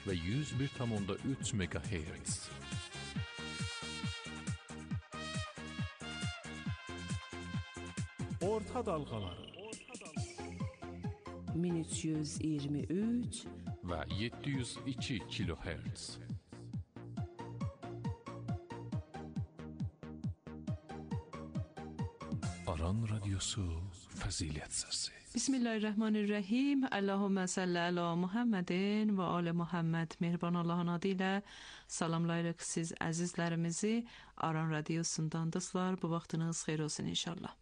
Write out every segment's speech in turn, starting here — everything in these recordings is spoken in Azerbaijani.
ve 101,3 MHz. Orta dalgaları 1323 ve 702 kHz. Aran Radyosu Fazilet Sesi. Bismillahirrahmanirrahim. Allahümme salli ala Muhammedin ve ala Muhammed. Mehriban Allah'ın adıyla salamlayırıq siz əzizlərimizi. Aran Radyosundan dostlar, bu vaxtınız xeyir olsun inşallah.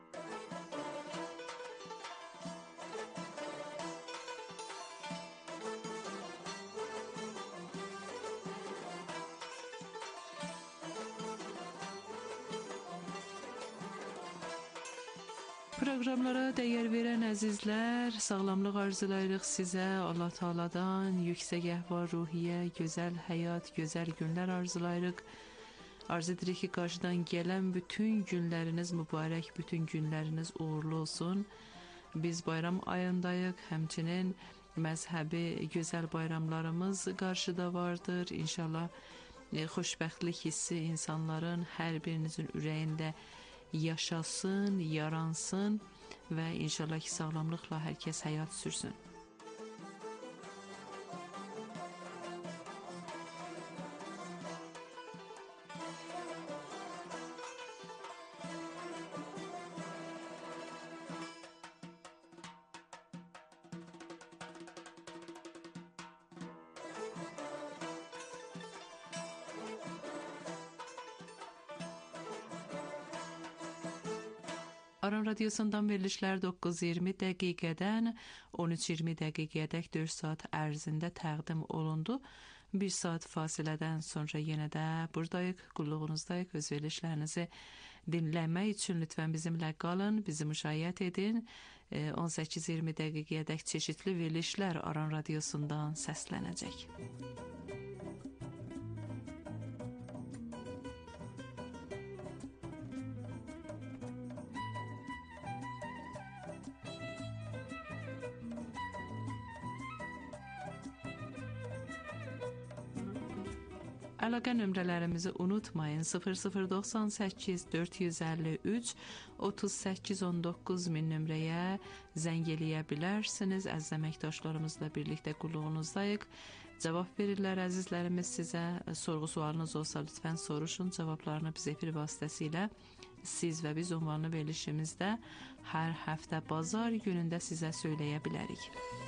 Proqramlara dəyər verən əzizlər, sağlamlıq arzulayırıq sizə. Allah Taala'dan yüksək əhval ruhiyyə, gözəl həyat, gözəl günlər arzulayırıq. Arzu edirik ki, qarşıdan gələn bütün günləriniz mübarək, bütün günləriniz uğurlu olsun. Biz bayram ayındayıq, həmçinin məzhəbi gözəl bayramlarımız qarşıda vardır. İnşallah xoşbəxtlik hissi insanların hər birinizin ürəyində yaşasın, yaransın və inşallah ki, sağlamlıqla hər kəs həyat sürsün. Aran Radyosundan verilişlər 9:20 dəqiqədən 13:20 dəqiqəyədək 4 saat ərzində təqdim olundu. 1 saat fasilədən sonra yenə də buradayıq, qulluğunuzdayıq. Öz verilişlərinizi dinləmək üçün lütfən bizimlə qalın, bizi müşayiət edin. 18:20 dəqiqəyədək çeşitli verilişlər Aran Radyosundan səslənəcək. Əlaqə nömrələrimizi unutmayın. 0098 453 3819 min nömrəyə zəng eləyə bilərsiniz. Əziz əməkdaşlarımızla birlikdə qulluğunuzdayıq. Cavab verirlər əzizlərimiz sizə. Sorğu sualınız olsa lütfən soruşun. Cavablarını biz efir vasitəsilə siz və biz ünvanlı verilişimizdə hər həftə bazar günündə sizə söyləyə bilərik.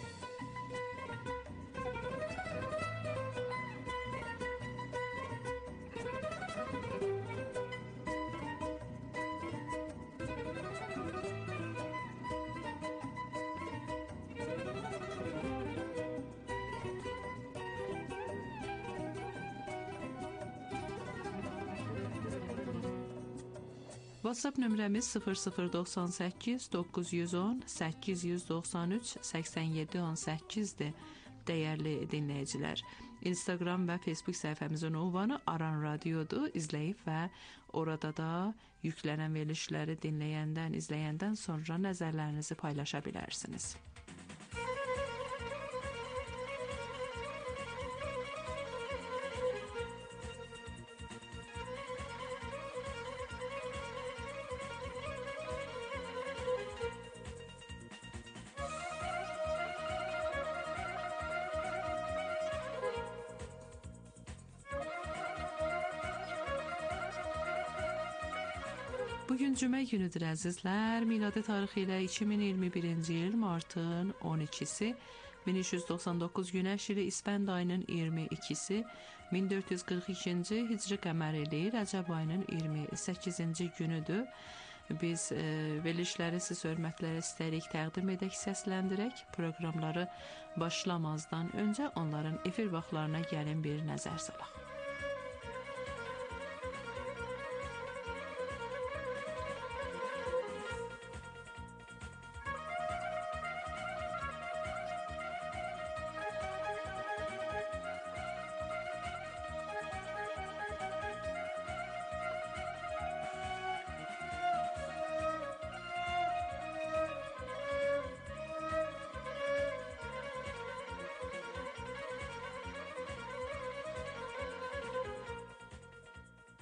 WhatsApp nömrəmiz 0098 910 893 8718-dir. Dəyərli dinləyicilər, Instagram və Facebook səhifəmizin ünvanı Aran Radiodur. İzləyib və orada da yüklənən verilişləri dinləyəndən, izləyəndən sonra nəzərlərinizi paylaşa bilərsiniz. Bugün cümə günüdür əzizlər. Miladi tarixi ilə 2021-ci il martın 12-si, 1399 günəş ili İsfənd ayının 22-si, 1442-ci hicri qəmər ili Rəcəb ayının 28-ci günüdür. Biz verilişləri siz hörmətlərə istəyirik təqdim edək, səsləndirək. Proqramları başlamazdan öncə onların efir vaxtlarına gəlin bir nəzər salaq.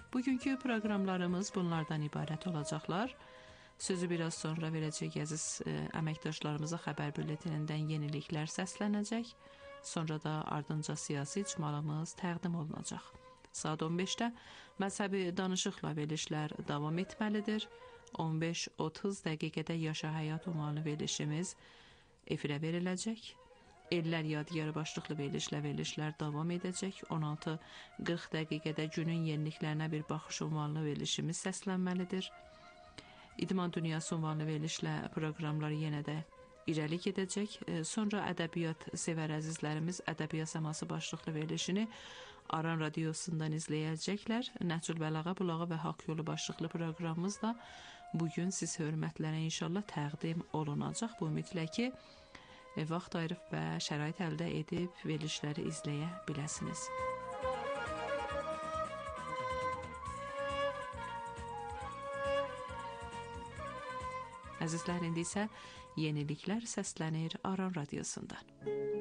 Bugünkü proqramlarımız bunlardan ibarət olacaqlar. Sözü biraz sonra verəcək əziz əməkdaşlarımıza xəbər bülletinindən yeniliklər səslənəcək. Sonra da ardınca siyasi icmalımız təqdim olunacaq. Saat 15-də məzhəbi danışıqla verilişlər davam etməlidir. 15-30 dəqiqədə Yaşa Həyat ünvanlı verilişimiz efirə veriləcək. Ellər yadigarı başlıqlı verilişlər davam edəcək. 16-40 dəqiqədə günün yeniliklərinə bir baxış ünvanlı verilişimiz səslənməlidir. İdman Dünyası ünvanlı verilişlə proqramları yenə də irəli gedəcək. Sonra ədəbiyyat sevər əzizlərimiz Ədəbiyyat Səması başlıqlı verilişini Aran radiosundan izləyəcəklər. Nəhcül Bəlağa, Bulağa və Haqq Yolu başlıqlı proqramımız da bugün siz hörmətlərə inşallah təqdim olunacaq. Bu ümidlə ki, vaxt ayırıb və şərait əldə edib verilişləri izləyə biləsiniz. Əzizlər, indi isə yeniliklər səslənir Aran radiosundan.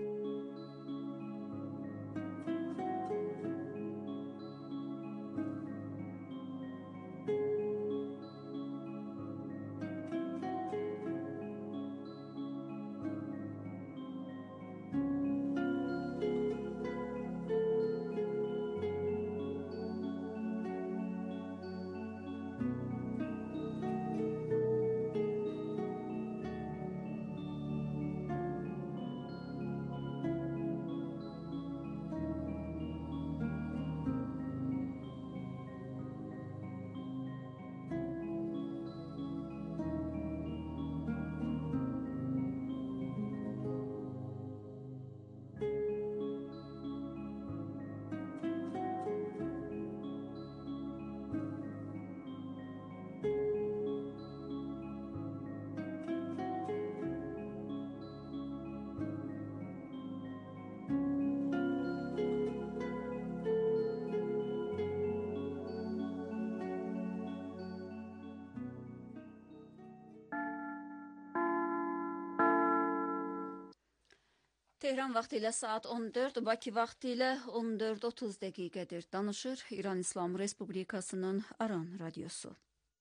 Tehran vaxtı ilə saat 14, Bakı vaxtı ilə 14:30 dəqiqədir. Danışır İran İslam Respublikasının Aran radiosu.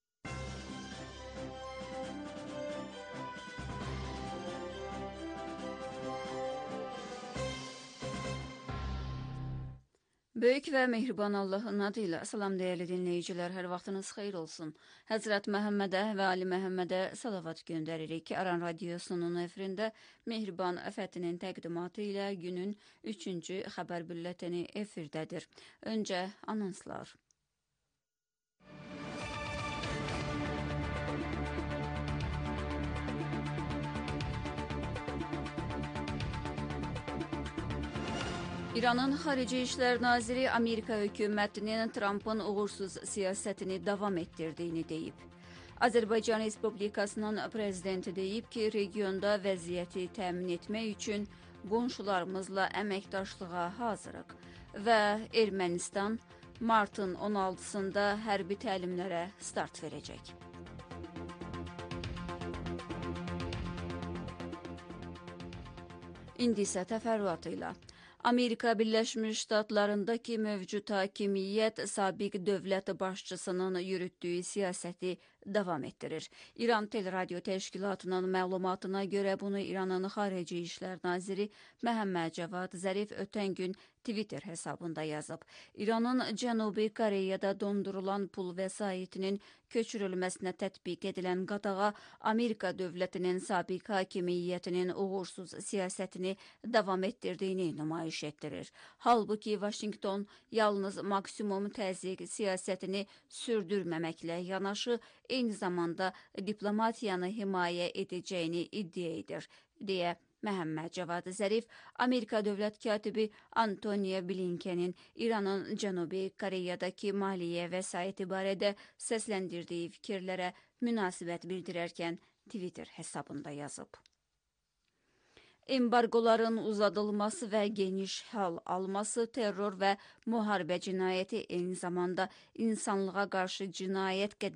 Böyük və mehriban Allahın adıyla salam dəyərli dinləyicilər, hər vaxtınız xeyir olsun. Həzrət Məhəmmədə və Ali Məhəmmədə salavat göndəririk ki, Aran radiosunun efirində Mehriban Fətinin təqdimatı ilə günün 3-cü xəbər bülletini efirdədir. Öncə anonslar. İranın Xarici İşlər Naziri Amerika hökumətinin Trumpın uğursuz siyasətini davam etdirdiyini deyib. Azərbaycan Respublikasının prezidenti deyib ki, regionda vəziyyəti təmin etmək üçün qonşularımızla əməkdaşlığa hazırıq və Ermənistan martın 16-sında hərbi təlimlərə start verəcək. İndi isə təfərrüatıyla. Amerika Birləşmiş Ştatlarındakı mövcud hakimiyyət sabiq dövlət başçısının yürütdüyü siyasəti davam etdirir. İran Teleradio Təşkilatının məlumatına görə bunu İranın Xarici İşlər Naziri Məhəmməd Cavad Zərif ötən gün Twitter hesabında yazıb. İranın Cənubi Koreyada dondurulan pul vəsaitinin köçürülməsinə tətbiq edilən qadağa Amerika dövlətinin sabiq hakimiyyətinin uğursuz siyasətini davam etdirdiyini nümayiş etdirir. Halbuki Washington yalnız maksimum təzyiq siyasətini sürdürməməklə yanaşı, eyni zamanda diplomatiyanı himayə edəcəyini iddia edir, deyə Məhəmməd Cavad Zərif, Amerika dövlət katibi Antony Blinkenin İranın Cənubi Koreyadakı maliyyə vəsaiti barədə səsləndirdiyi fikirlərə münasibət bildirərkən Twitter hesabında yazıb. Embargoların uzadılması və geniş hal alması terror və müharibə cinayəti eyni zamanda insanlığa qarşı cinayət qədər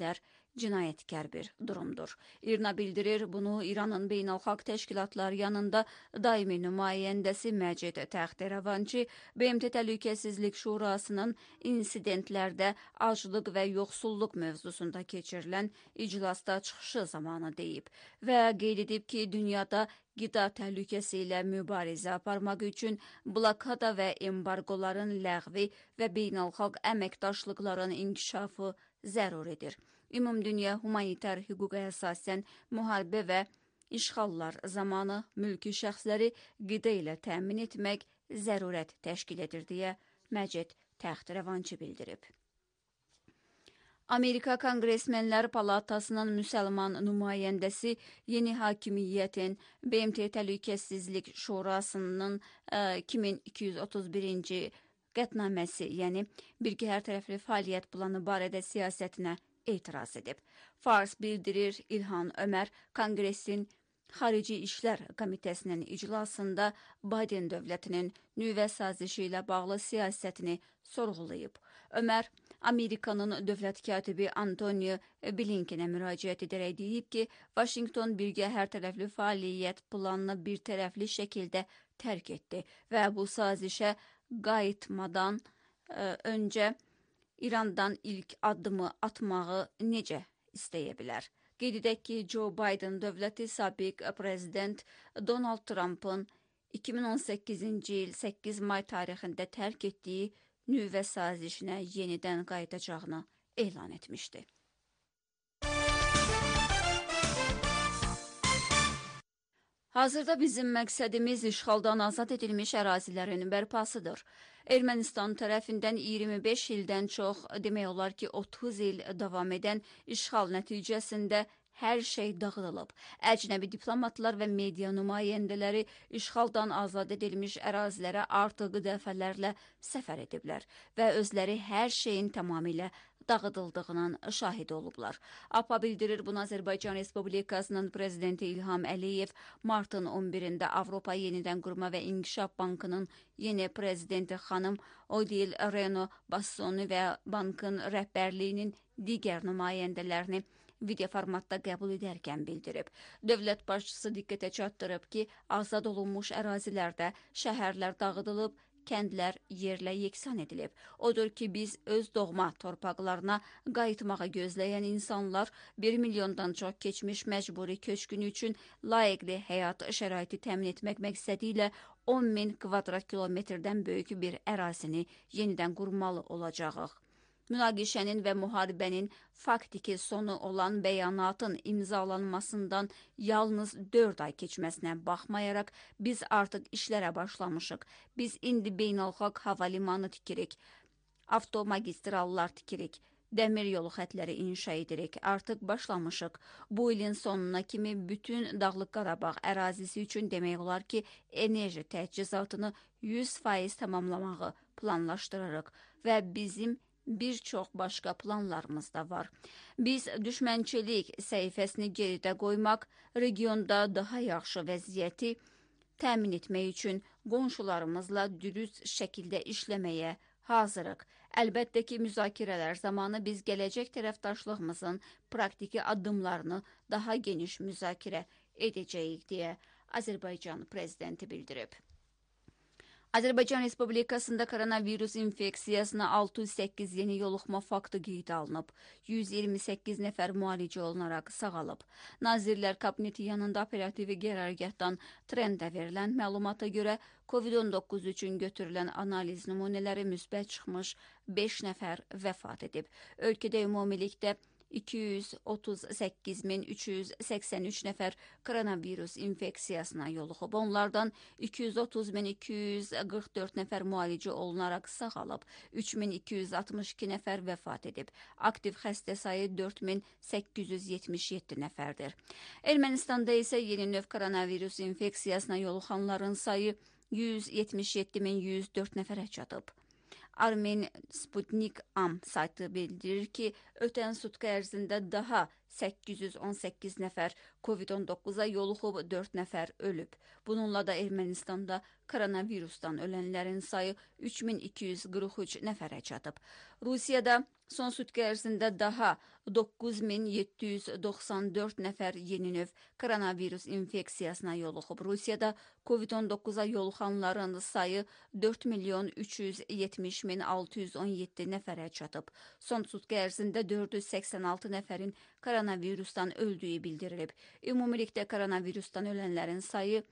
cinayetkar bir durumdur. İRNA bildirir, bunu İranın beynəlxalq təşkilatlar yanında daimi nümayəndəsi Məcid Taxterəvançı BMT Təhlükəsizlik Şurasının insidentlərdə aclıq və yoxsulluq mövzusunda keçirilən iclasda çıxışı zamanı deyib və qeyd edib ki, dünyada qida təhlükəsi ilə mübarizə aparmaq üçün blokada və embargoların ləğvi və beynəlxalq əməkdaşlıqların inkişafı zəruridir. Ümumdünya humanitar hüquqa əsasən müharibə və işğallar zamanı mülki şəxsləri qida ilə təmin etmək zərurət təşkil edir deyə Məcid Taxterəvançı bildirib. Amerika Konqresmenlər Palatasının müsəlman nümayəndəsi yeni hakimiyyətin BMT Təhlükəsizlik Şurasının 2231-ci qətnaməsi, yəni birgə hər tərəfli fəaliyyət planı barədə siyasətinə etiraz edib. Fars bildirir, İlhan Ömər Konqresin Xarici İşlər Komitəsinin iclasında Biden dövlətinin nüvə sazişi ilə bağlı siyasətini sorğulayıb. Ömər, Amerikanın dövlət katibi Antonio Blinkenə müraciət edərək deyib ki, Washington birgə hər tərəfli fəaliyyət planını bir tərəfli şəkildə tərk etdi və bu sazişə qayıtmadan öncə İrandan ilk addımı atmağı necə istəyə bilər? Qeyd edək ki, Joe Biden dövləti sabiq prezident Donald Trump'ın 2018-ci il 8 may tarixində tərk etdiyi nüvə sazişinə yenidən qayıdacağını elan etmişdi. Hazırda bizim məqsədimiz işğaldan azad edilmiş ərazilərin bərpasıdır. Ermənistan tərəfindən 25 ildən çox, demək olar ki, 30 il davam edən işğal nəticəsində hər şey dağıdılıb. Əcnəbi diplomatlar və media nümayəndələri işğaldan azad edilmiş ərazilərə artıq dəfələrlə səfər ediblər və özləri hər şeyin tamamilə dağıdıldığının şahidi olublar. APA bildirir, bunu Azərbaycan Respublikasının prezidenti İlham Əliyev martın 11-də Avropa Yenidən Qurma və İnkişaf Bankının yeni prezidenti xanım Odile Reno Bassoni və bankın rəhbərliyinin digər nümayəndələrini video formatda qəbul edərkən bildirib. Dövlət başçısı diqqətə çatdırıb ki, azad olunmuş ərazilərdə şəhərlər dağıdılıb, kəndlər yerlə yeksan edilib. Odur ki, biz öz doğma torpaqlarına qayıtmağı gözləyən insanlar 1 milyondan çox keçmiş məcburi köçkün üçün layiqli həyat şəraiti təmin etmək məqsədi ilə 10.000 kvadrat kilometrdən böyük bir ərazini yenidən qurmalı olacağıq. Münaqişənin və müharibənin faktiki sonu olan bəyanatın imzalanmasından yalnız 4 ay keçməsinə baxmayaraq biz artıq işlərə başlamışıq. Biz indi beynəlxalq hava limanı tikirik, avtomagistrallar tikirik, dəmir yolu xətləri inşa edirik. Artıq başlamışıq. Bu ilin sonuna kimi bütün Dağlıq Qarabağ ərazisi üçün demək olar ki, enerji təchizatını 100% tamamlamağı planlaşdırırıq və bizim bir çox başqa planlarımız da var. Biz düşmənçilik səhifəsini geridə qoymaq, regionda daha yaxşı vəziyyəti təmin etmək üçün qonşularımızla dürüst şəkildə işləməyə hazırıq. Əlbəttə ki, müzakirələr zamanı biz gələcək tərəfdaşlığımızın praktiki addımlarını daha geniş müzakirə edəcəyik deyə Azərbaycan prezidenti bildirib. Azərbaycan Respublikasında koronavirus infeksiyasına 608 yeni yoluxma faktı qeydə alınıb. 128 nəfər müalicə olunaraq sağalıb. Nazirlər Kabineti yanında operativi qərargahdan trendə verilən məlumata görə COVID-19 üçün götürülən analiz nümunələri müsbət çıxmış 5 nəfər vəfat edib. Ölkədə ümumilikdə 238.383 nəfər koronavirus infeksiyasına yoluxub. Onlardan 230.244 nəfər müalicə olunaraq sağalıb. 3.262 nəfər vəfat edib. Aktiv xəstə sayı 4.877 nəfərdir. Ermənistanda isə yeni növ koronavirus infeksiyasına yoluxanların sayı 177.104 nəfərə çatıb. Armen Sputnik Am saytı bildirir ki, ötən sutka ərzində daha 818 nəfər COVID-19-a yoluxub, 4 nəfər ölüb. Bununla da Ermənistanda koronavirusdan ölənlərin sayı 3243 nəfərə çatıb. Rusiyada Son sutqa ərzində daha 9794 nəfər yeni növ koronavirus infeksiyasına yoluxub. Rusiyada COVID-19-a yoluxanların sayı 4.370.617 nəfərə çatıb. Son sutqa ərzində 486 nəfərin koronavirusdan öldüyü bildirilib. Ümumilikdə koronavirusdan ölənlərin sayı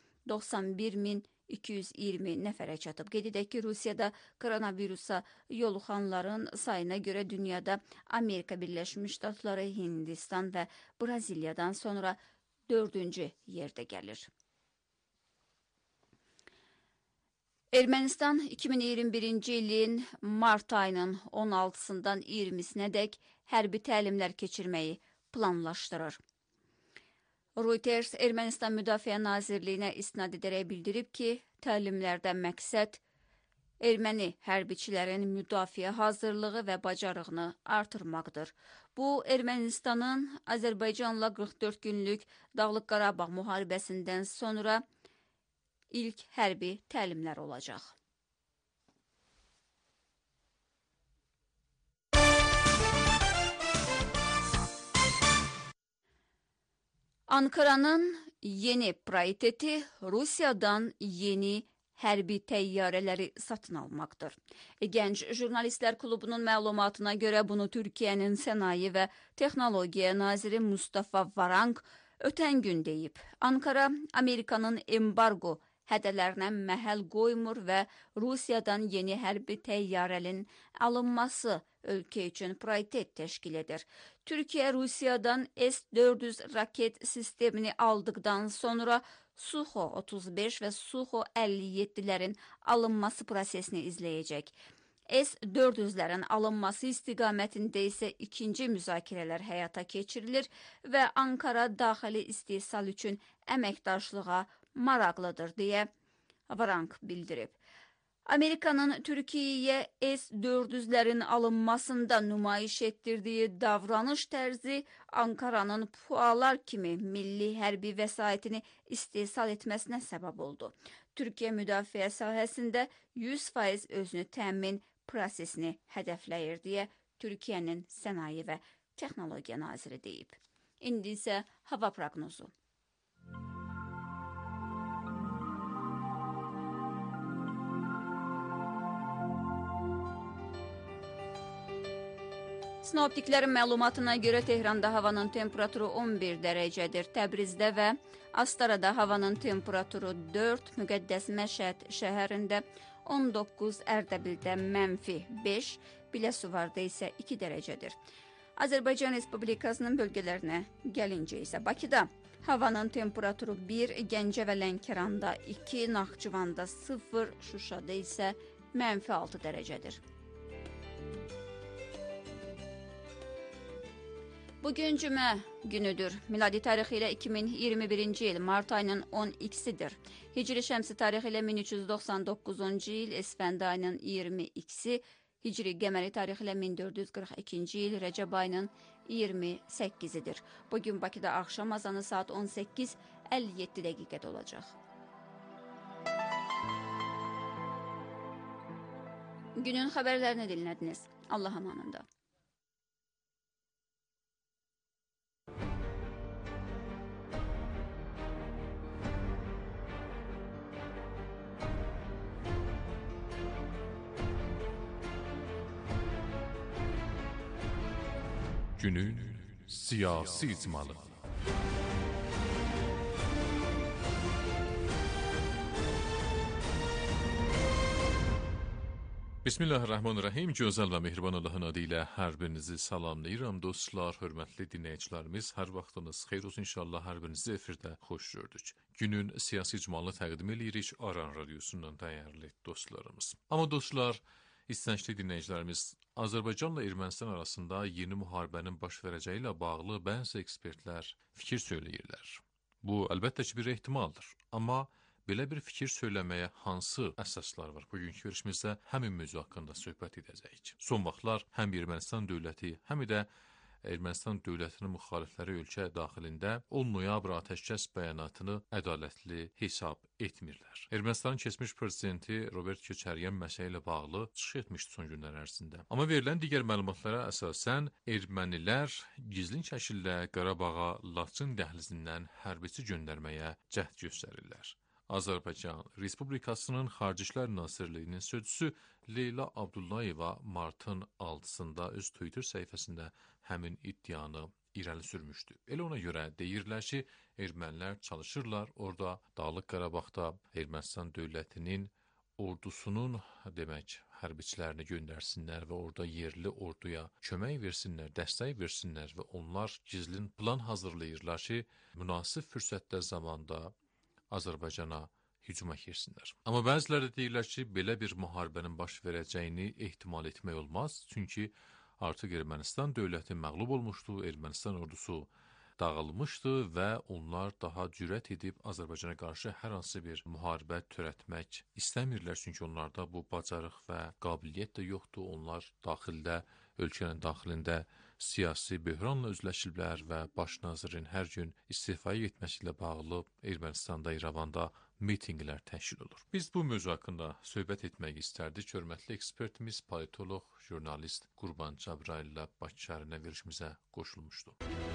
91.220 nəfərə çatıb. Qeyd edək ki, Rusiyada koronavirusa yoluxanların sayına görə dünyada Amerika Birləşmiş Ştatları, Hindistan və Braziliyadan sonra 4-cü yerdə gəlir. Ermənistan 2021-ci ilin mart ayının 16-sından 20-sinədək hərbi təlimlər keçirməyi planlaşdırır. Reuters Ermənistan Müdafiə Nazirliyinə istinad edərək bildirib ki, təlimlərdə məqsəd erməni hərbiçilərin müdafiə hazırlığı və bacarığını artırmaqdır. Bu, Ermənistanın Azərbaycanla 44 günlük Dağlıq Qarabağ müharibəsindən sonra ilk hərbi təlimlər olacaq. Ankara'nın yeni prioriteti Rusiyadan yeni hərbi təyyarələri satın almaqdır. Gənc Jurnalistlər Klubunun məlumatına görə bunu Türkiyənin Sənaye və Texnologiya naziri Mustafa Varank ötən gün deyib. Ankara, Amerikanın embargo hədələrinə məhəl qoymur və Rusiyadan yeni hərbi təyyarənin alınması ölkə üçün prioritet təşkil edir. Türkiyə Rusiyadan S-400 raket sistemini aldıqdan sonra Suxo-35 və Suxo-57'lərin alınması prosesini izləyəcək. S-400'lərin alınması istiqamətində isə ikinci müzakirələr həyata keçirilir və Ankara daxili istehsal üçün əməkdaşlığa maraqlıdır, deyə Varank bildirib. Amerikanın Türkiyəyə S-400'lərin alınmasında nümayiş etdirdiyi davranış tərzi Ankaranın PUA-lar kimi milli hərbi vəsaitini istehsal etməsinə səbəb oldu. Türkiyə müdafiə sahəsində 100% özünü təmin prosesini hədəfləyir, deyə Türkiyənin Sənaye və Texnologiya naziri deyib. İndi isə hava proqnozu. Sinoptiklərin məlumatına görə Tehranda havanın temperaturu 11 dərəcədir. Təbrizdə və Astarada havanın temperaturu 4, Müqəddəs Məşəd şəhərində 19, Ərdəbildə -5, Biləsuvarda isə 2 dərəcədir. Azərbaycan Respublikasının bölgələrinə gəlincə isə Bakıda havanın temperaturu 1, Gəncə və Lənkəranda 2, Naxçıvanda 0, Şuşada isə -6 dərəcədir. Bugün cümə günüdür. Miladi tarixi ilə 2021-ci il mart ayının 12-sidir. Hicri şəmsi tarixi ilə 1399-cu il Esfənd ayının 22-si, Hicri qəməri tarixi ilə 1442-ci il Rəcəb ayının 28-idir. Bugün Bakıda axşam azanı saat 18:57 dəqiqədə olacaq. Günün xəbərlərini dinlədiniz. Allah amanında. Günün siyasi icmalı. Bismillahirrahmanirrahim. Gözəl və mehriban Allahın adı ilə hər birinizi salamlayıram. Dostlar, hörmətli dinləyicilərimiz, hər vaxtınız xeyir olsun inşallah, hər birinizi efirdə xoş gördük. Günün siyasi icmalını təqdim edirik Aran Radiosundan dəyərli dostlarımız. Amma dostlar, İstəncli dinləyicilərimiz, Azərbaycanla Ermənistan arasında yeni müharibənin baş verəcəyi ilə bağlı bəzi ekspertlər fikir söyləyirlər. Bu, əlbəttə ki, bir ehtimaldır. Amma belə bir fikir söyləməyə hansı əsaslar var? Bugünkü görüşümüzdə həmin mövzu haqqında söhbət edəcəyik. Son vaxtlar həm Ermənistan dövləti, həm də Ermənistan dövlətinin müxalifləri ölkə daxilində 10 noyabr atəşkəs bəyanatını ədalətli hesab etmirlər. Ermənistanın keçmiş prezidenti Robert Köçəryan məsələ ilə bağlı çıxış etmişdi son günlər ərzində. Amma verilən digər məlumatlara əsasən ermənilər gizlin şəkildə Qarabağa Laçın dəhlizindən hərbiçi göndərməyə cəhd göstərirlər. Azərbaycan Respublikasının Xarici İşlər Nazirliyinin sözçüsü Leyla Abdullayeva martın 6-sında öz Twitter səhifəsində həmin iddianı irəli sürmüşdü. Elə ona görə deyirlər ki, ermənilər çalışırlar orada Dağlıq Qarabağda Ermənistan dövlətinin ordusunun hərbiçilərini göndərsinlər və orada yerli orduya kömək versinlər, dəstək versinlər və onlar gizlin plan hazırlayırlar ki, münasib fürsətdə zamanda Azərbaycana hücuma keçsinlər. Amma bəziləri də deyirlər ki, belə bir müharibənin baş verəcəyini ehtimal etmək olmaz, çünki artıq Ermənistan dövləti məğlub olmuşdu, Ermənistan ordusu dağılmışdı və onlar daha cürət edib Azərbaycana qarşı hər hansı bir müharibə törətmək istəmirlər, çünki onlarda bu bacarıq və qabiliyyət də yoxdur. Onlar ölkənin daxilində siyasi böhranla üzləşiblər və baş nazirin hər gün istifaya getməsi ilə bağlı Ermənistanda, İrəvanda mitinqlər təşkil olur. Biz bu mövzu haqqında söhbət etmək istərdik. Hörmətli ekspertimiz, politoloq, jurnalist Qurban Cəbrayıl ilə Bakı şəhərinə verilişimizə qoşulmuşdu.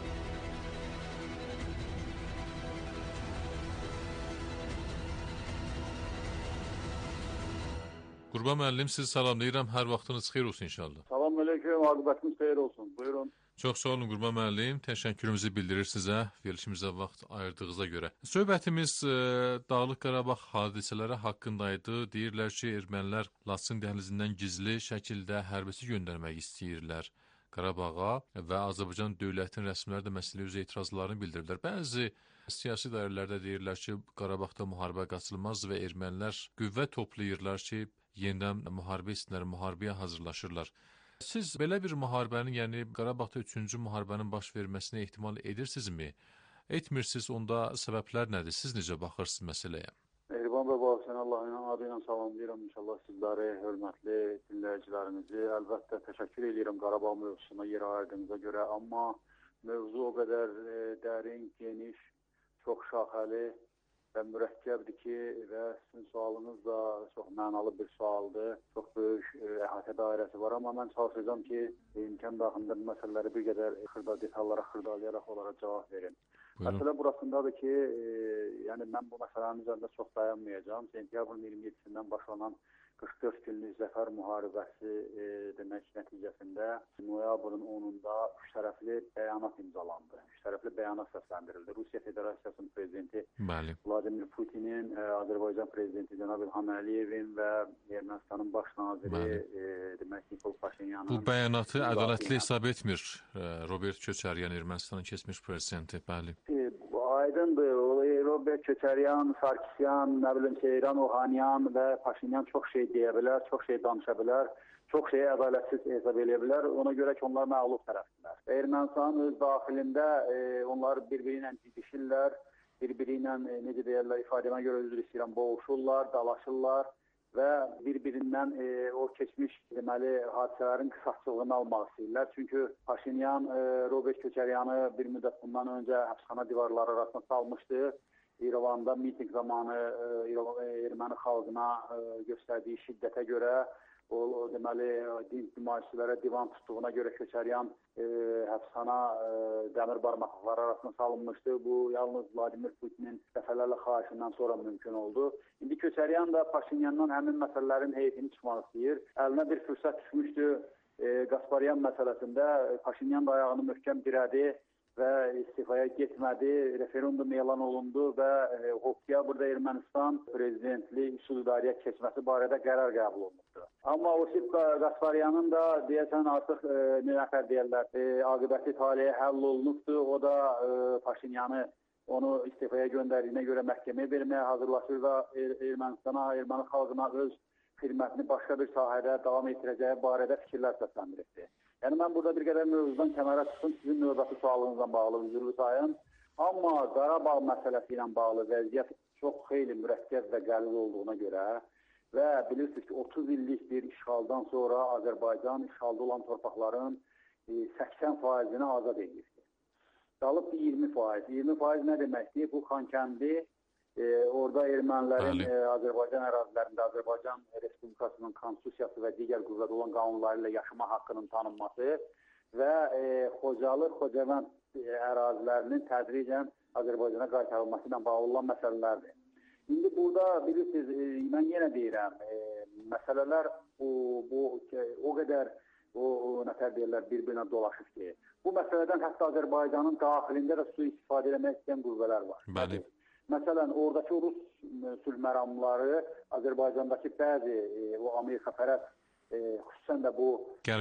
Qurban müəllim, sizi salamlayıram. Hər vaxtınız xeyir olsun inşallah. Salam aleyküm, aqibətiniz xeyir olsun. Buyurun. Çox sağ olun Qurban müəllim. Təşəkkürümüzü bildirir sizə verilişimizə vaxt ayırdığınıza görə. Söhbətimiz Dağlıq Qarabağ hadisələri haqqındaydı. Deyirlər ki, ermənilər Laçın dəhlizindən gizli şəkildə hərbiçi göndərmək istəyirlər Qarabağa və Azərbaycan dövlətinin rəsmiləri də məsələyə üzrə etirazlarını bildiriblər. Bəzi siyasi dairələrdə deyirlər ki, Qarabağda müharibə qaçılmaz və ermənilər qüvvə toplayırlar ki, yenidən müharibə istəyirlər, müharibəyə hazırlaşırlar. Siz belə bir müharibənin, yəni Qarabağda 3-cü müharibənin baş verməsinə ehtimal edirsinizmi? Etmirsiniz, onda səbəblər nədir? Siz necə baxırsınız məsələyə? Mehriban və Bağışlayan Allahın adı ilə salamlayıram inşallah sizləri, hörmətli dinləyicilərinizi. Əlbəttə təşəkkür edirəm Qarabağ mövzusuna yer ayırdığınıza görə, amma mövzu o qədər dərin, geniş, çox şaxəli və mürəkkəbdir ki, və sizin sualınız da çox mənalı bir sualdır. Çox böyük əhatə dairəsi var, amma mən çalışacağam ki, imkan daxilində bu məsələləri bir qədər detallara xırdalayaraq onlara cavab verin. Məsələ burasındadır ki, yəni mən bu məsələnin üzərində çox dayanmayacağım. Sentyabrın 27-sindən başlanan 44 günlük zəfər müharibəsi demək nəticəsində noyabrın 10-da üç tərəfli bəyanat imzalandı. Üç tərəfli bəyanat səsləndirildi. Rusiya Federasiyasının prezidenti Vladimir Putinin, Azərbaycan prezidenti Cənab İlham Əliyevin və Ermənistanın baş naziri demək Nikol Paşinyanın. Bu bəyanatı ədalətli hesab etmir Robert Köçəryan, Ermənistanın keçmiş prezidenti. Bəli. Aydındır. Robert Köçəryan, Sarkisyan, Seyran Ohanyan və Paşinyan çox şey deyə bilər, çox şey danışa bilər, çox şeyi ədalətsiz hesab edə bilər. Ona görə ki, onlar məğlub tərəfdirlər. Ermənistanın öz daxilində onlar bir-biri ilə didişirlər, bir-biri ilə, necə deyərlər, ifadəmə görə üzr istəyirəm, boğuşurlar, dalaşırlar və bir-birindən o keçmiş deməli hadisələrin qısaçlığını almaq istəyirlər. Çünki Paşinyan Robert Köçəryanı bir müddət bundan öncə həbsxana divarları arasında salmışdı. İrəvanda miting zamanı erməni xalqına göstərdiyi şiddətə görə o deməli din nümayişçilərə divan tutduğuna görə Köçəryan həbsxana dəmir barmaqlıqları arasında salınmışdı. Bu yalnız Vladimir Putinin dəfələrlə xahişindən sonra mümkün oldu. İndi Köçəryan da Paşinyandan həmin məsələlərin heyfini çıxmaq istəyir. Əlinə bir fürsət düşmüşdü Qasparyan məsələsində. Paşinyan da ayağını möhkəm dirədi və istifaya getmədi, referendum elan olundu və oktyabrda Ermənistan prezidentli üsul idarəyə keçməsi barədə qərar qəbul olundu. Amma Osip Qasparyanın da deyəsən artıq nəfər deyərlər, aqibəti taleyə həll olunubdur. O da Paşinyanı onu istifaya göndərdiyinə görə məhkəməyə verməyə hazırlaşır və Ermənistana, erməni xalqına öz xidmətini başqa bir sahədə davam etdirəcəyi barədə fikirlər səsləndirildi. Yəni mən burada bir qədər mövzudan kənara çıxdım, sizin növbəti sualınızla bağlı üzrlü sayın. Amma Qarabağ məsələsi ilə bağlı vəziyyət çox xeyli mürəkkəb və qəliz olduğuna görə və bilirsiniz ki, 30 illik bir işğaldan sonra Azərbaycan işğalda olan torpaqların 80%-ni azad edir. Qalıb 20%. 20% nə deməkdir? Bu Xankəndi, orada ermənilərin Azərbaycan ərazilərində Azərbaycan Respublikasının konstitusiyası və digər qüvvədə olan qanunları ilə yaşama haqqının tanınması və Xocalı, Xocavənd ərazilərinin tədricən Azərbaycana qaytarılması ilə bağlı olan məsələlərdir. İndi burada bilirsiniz, mən yenə deyirəm, məsələlər o qədər nətər deyirlər, bir-birinə dolaşır ki, bu məsələdən hətta Azərbaycanın daxilində də sui-istifadə etmək istəyən qüvvələr var. Bəli. Məsələn, oradakı Rus sülh məramları Azərbaycandakı bəzi o Amerika-pərəst, xüsusən də bu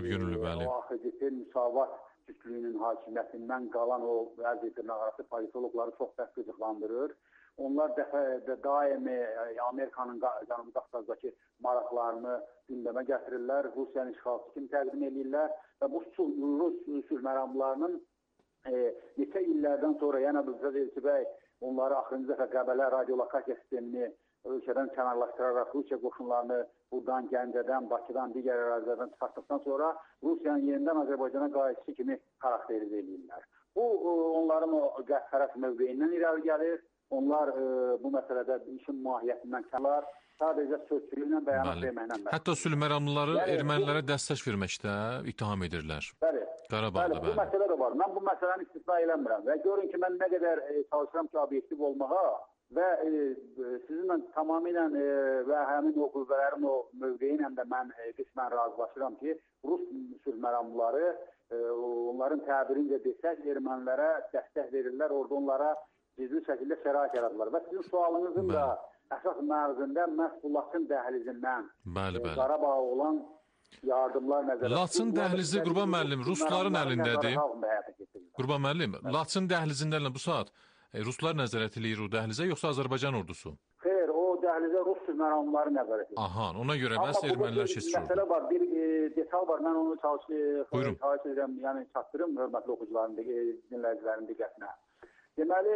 AXDP müsavat cütlüyünün hakimiyyətindən qalan o bəzi dırnaqarası politologları çox bəs qıcıqlandırır. Onlar daimi Amerikanın Cənubi Qafqazdakı maraqlarını gündəmə gətirirlər, Rusiyanın işğalçısı kimi təqdim edirlər və bu Rus sülh məramlarının neçə illərdən sonra, yəni Abdülfəz Elçi bəy onları axırıncı dəfə Qəbələ radiolokasiya sistemini ölkədən kənarlaşdıraraq Rusiya qoşunlarını buradan, Gəncədən, Bakıdan, digər ərazilərdən çıxartdıqdan sonra Rusiyanın yenidən Azərbaycana qayıtışı kimi xarakterize edirlər. Bu, onların o qəddpərəst mövqeyindən irəli gəlir. Onlar bu məsələdə işin mahiyyətindən kənar, sadəcə sözçülüklə bəyanat verməklə. Hətta sülh məramlıları ermənilərə dəstək verməkdə ittiham edirlər. Bəli. Qarabağda, bu məsələ də var. Mən bu məsələni istisna eləmirəm və görün ki, mən nə qədər çalışıram ki, obyektiv olmağa və sizinlə tamamilə və həmin o qüvvələrin o mövqeyi ilə də mən qismən razılaşıram ki, Rus sülh məramlıları onların təbirincə desək, ermənilərə dəstək verirlər, orada onlara gizli şəkildə şərait yaradılar. Və sizin sualınızın da əsas mərzində məhz bu Laçın dəhlizindən Qarabağa olan yardımlar nəzərə. Laçın dəhlizi, Qurban müəllim, Rusların əlindədir. Qurban müəllim, Laçın dəhlizindən bu saat Ruslar nəzarət edir o dəhlizə, yoxsa Azərbaycan ordusu? Xeyr, o dəhlizə Rus məramlıları nəzarət edir. Aha, ona görə bəs ermənilər keçir oldu. Məsələ var, bir detal var, mən onu çalışır edirəm, yəni çatdırım hörmətli oxucuların, dinləyicilərin diqqətinə. Deməli,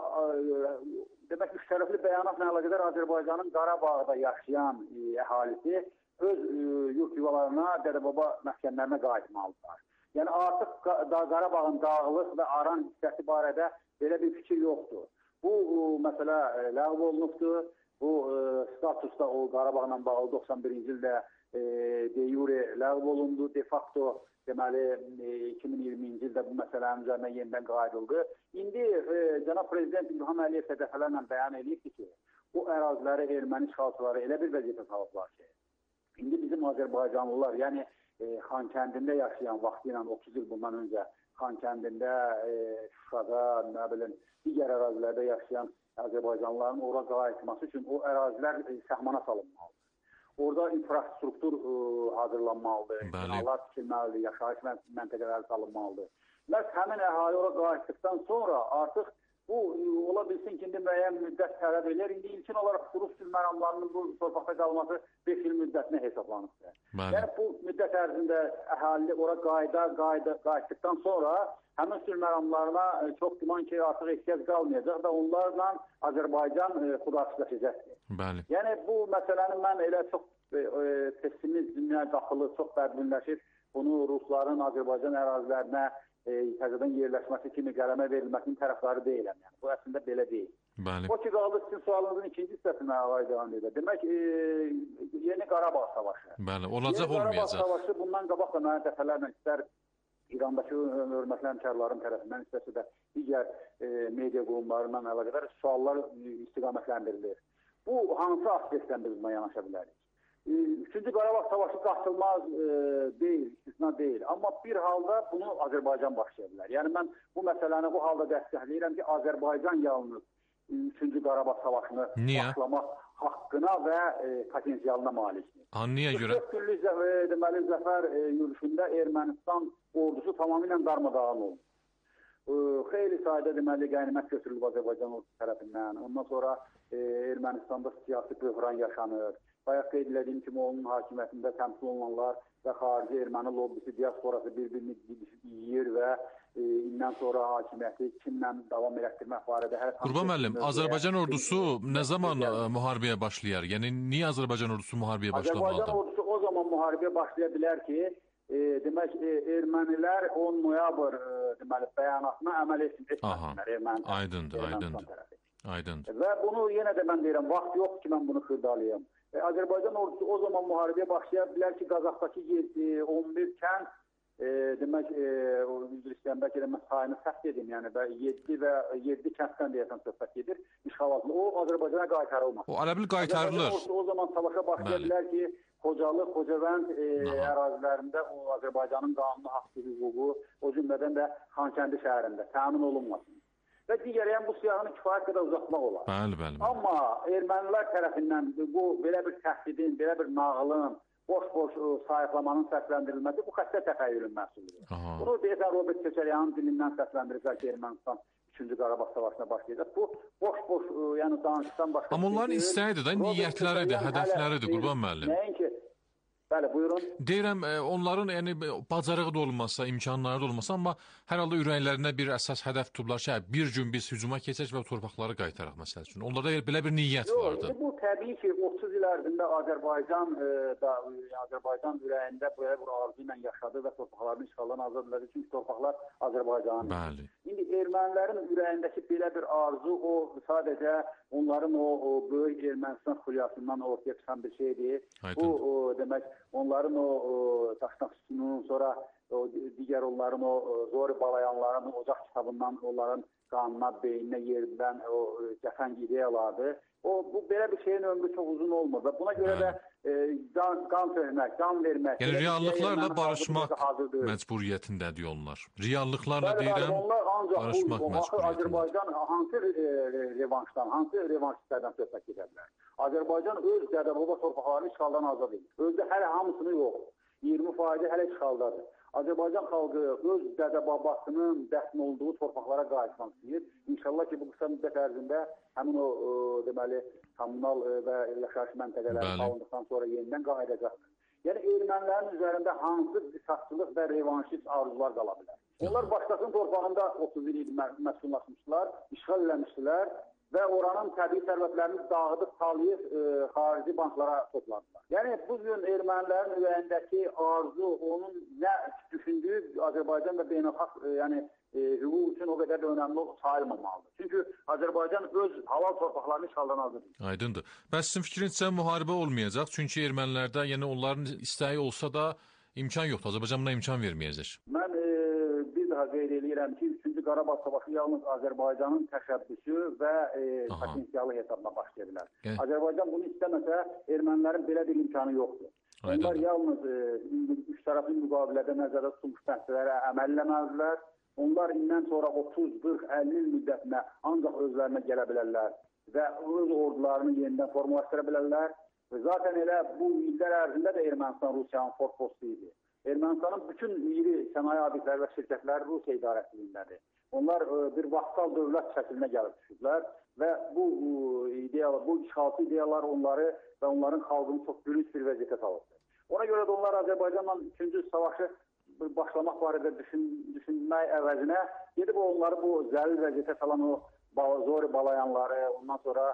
müştərəfli bəyanatla əlaqədar Azərbaycanın Qarabağda yaşayan əhalisi öz yurt yuvalarına, dədə-baba məskənlərinə qayıtmalıdırlar. Yəni artıq Qarabağın dağlıq və aran hissəsi barədə belə bir fikir yoxdur. Bu məsələ ləğv olunubdur. Bu statusda o Qarabağla bağlı 91-ci ildə de jure ləğv olundu, de facto deməli 2020-ci ildə bu məsələnin üzərinə yenidən qayıdıldı. İndi cənab Prezident İlham Əliyev dəfələrlə bəyan edibdir ki, bu əraziləri erməni işğalçıları elə bir vəziyyətə salıblar ki, indi bizim Azərbaycanlılar, yəni Xankəndində yaşayan vaxtı ilə 30 il bundan öncə Xankəndində, Şuşada, nə bilim, digər ərazilərdə yaşayan Azərbaycanlıların ora qayıtması üçün o ərazilər səhmana salınmalıdır. Orada infrastruktur hazırlanmalıdır, binalar tikilməlidir, yaşayış məntəqələri salınmalıdır. Məhz həmin əhali ora qayıtdıqdan sonra artıq bu ola bilsin ki, indi müəyyən müddət tələb edir. İndi ilkin olaraq Rus sülh məramlarının bu torpaqda qalması 5 il müddətinə hesablanıbdır. Yəni bu müddət ərzində əhali ora qayıtdıqdan sonra həmin sülh məramlarına çox güman ki, artıq ehtiyac qalmayacaq və onlarla Azərbaycan xudafislləşəcəkdir. Yəni bu məsələni mən elə çox pessimizmə daxılı, çox bədbinləşir. Bunu Rusların Azərbaycan ərazilərinə təzədən yerləşməsi kimi qələmə verilməsinin tərəfləri deyiləm. Yəni, bu əslində belə deyil. O ki, qaldı sizin sualınızın ikinci hissəsinə devam edir. Demək, yeni Qarabağ savaşı. Olacaq, olmayacaq. Qarabağ savaşı bundan qabaq da mənə dəfələrlə istər İrandakı hörmətli həmkarlarım tərəfindən, istərsə də digər media qurumlarından əlaqədar suallar istiqamətləndirir. Bu hansı aspektdən biz buna yanaşa bilərik? Üçüncü Qarabağ savaşı qaçılmaz deyil, istisna deyil. Amma bir halda bunu Azərbaycan başlaya bilər. Yəni mən bu məsələni bu halda dəstəkləyirəm ki, Azərbaycan yalnız üçüncü Qarabağ savaşını başlamaq haqqına və potensialına malikdir. Niyə görə? 44 günlük deməli zəfər yürüyüşündə Ermənistan ordusu tamamilə darmadağın oldu. Xeyli sayda deməli qənimət götürülüb Azərbaycan ordusu tərəfindən. Ondan sonra Ermənistanda siyasi böhran yaşanır. Bayaq qeyd edildiyim kimi onun hakimiyyətində təmsil olunanlar və xarici erməni lobbisi, diasporası bir-birini yiyir və indən sonra hakimiyyəti kimlə davam elətdirmək barədə hər... Qurban müəllim, Azərbaycan ordusu nə zaman müharibəyə başlayar? Yəni, niyə Azərbaycan ordusu müharibəyə başlamalıdır? Azərbaycan ordusu o zaman müharibəyə başlaya bilər ki, demək ermənilər 10 noyabr deməli bəyanatına əməl etməsinlər Ermənistan. Aydındır. Və bunu yenə də mən deyirəm, vaxt yoxdur ki, mən bunu xırdalayım. Azərbaycan ordusu o zaman müharibəyə başlaya bilər ki, Qazaxdakı 11 kənd demək üzr istəyirəm, bəlkə də mən sayını səhv dedim, yəni 7 kənddən deyəsən söhbət gedir, işğal altında. O Azərbaycana qaytarılmaz. O elə bil qaytarılır. O zaman savaşa başlaya bilər ki, Xocalı, Xocavənd ərazilərində o Azərbaycanın qanuni haqqı hüququ, o cümlədən də Xankəndi şəhərində təmin olunmasın. Və digər, yəni bu siyahını kifayət qədər uzatmaq olar. Bəli. Amma ermənilər tərəfindən bu belə bir təhdidin, belə bir nağılın, boş-boş sayıqlamanın səsləndirilməsi bu xəstə təxəyyülün məhsuludur. Bunu deyəsən Robert Köçəryanın dilindən səsləndirirlər ki, Ermənistan 3-cü Qarabağ savaşına başlayacaq. Bu boş-boş, yəni danışıqdan başqa. Amma onların istəyidir də, niyyətləridir, hədəfləridir, Qurban müəllim. Nəinki? Bəli, buyurun. Deyirəm, onların yəni bacarığı da olmasa, imkanları da olmasa, amma hər halda ürəklərində bir əsas hədəf tutublar ki, bir gün biz hücuma keçək və torpaqları qaytaraq məsəl üçün. Onlarda belə bir niyyət vardı. Bu təbii ki, 30 il ərzində Azərbaycan ürəyində belə bir arzu ilə yaşadı və torpaqlarını işğaldan azad elədi. Çünki torpaqlar Azərbaycanın. Bəli. İndi ermənilərin ürəyindəki belə bir arzu, o sadəcə onların o böyük Ermənistan xülyasından ortaya çıxan bir şeydir. Bu demək onların o Daşnaqçının, sonra digər onların o Zori Balayanların ocaq kitabından onların qanına, beyninə yerilən o cəfəng ideyalardır. Bu belə bir şeyin ömrü çox uzun olmur və buna görə də qan töhmək, qan vermək. Yəni reallıqlarla barışmaq məcburiyyətindədir onlar. Reallıqlarla deyirəm, barışmaq məcburiyyətindədir. Azərbaycan hansı revanşdan, hansı revanşistlərdən söhbət gedə bilər? Azərbaycan öz dədə-baba torpaqlarını işğaldan azad edir. Özdə hələ hamısını yox. 20% hələ işğaldadır. Azərbaycan xalqı öz dədə-babasının dəfn olduğu torpaqlara qayıtmaq istəyir. İnşallah ki, bu qısa müddət ərzində həmin o deməli kommunal və yaşayış məntəqələri alındıqdan sonra yenidən qayıdacaqdır. Yəni ermənilərin üzərində hansı qisasçılıq və revanşist arzular qala bilər? Onlar başqasının torpağında 30 il məskunlaşmışlar, işğal eləmişdilər və oranın təbii sərvətlərini dağıdıb talayıb xarici banklara topladılar. Yəni bu gün ermənilərin ürəyindəki arzu, onun nə düşündüyü Azərbaycan və beynəlxalq hüquq üçün o qədər də önəmli sayılmamalıdır. Çünki Azərbaycan öz halal torpaqlarını işğaldan azad edir. Aydındır. Bəs sizin fikrincə müharibə olmayacaq? Çünki ermənilərdə, yəni onların istəyi olsa da imkan yoxdur. Azərbaycan buna imkan verməyəcək. Mən bir daha qeyd edirəm ki, 3-cü Qarabağ savaşı yalnız Azərbaycanın təşəbbüsü və potensialı hesabına başlaya bilər. Azərbaycan bunu istəməsə, ermənilərin belə bir imkanı yoxdur. Onlar yalnız üç tərəfli müqavilədə nəzərdə tutulmuş bəndlərə əməl eləməlidirlər. Onlar indən sonra 30, 40, 50 il müddətinə ancaq özlərinə gələ bilərlər və öz ordularını yenidən formalaşdıra bilərlər. Zaten elə bu illər ərzində də Ermənistan Rusiyanın forpostu idi. Ermənistanın bütün iri sənaye obyektləri və şirkətləri Rusiya idarəçiliyindədir. Onlar bir vaxtsal dövlət şəklinə gəlib düşüblər və bu işğalçı ideyalar onları və onların xalqını çox gülünç bir vəziyyətə salıbdır. Ona görə də onlar Azərbaycanla 3-cü savaşı başlamaq barədə düşünmək əvəzinə gedib onları bu zəlil vəziyyətə salan o Zori Balayanları, ondan sonra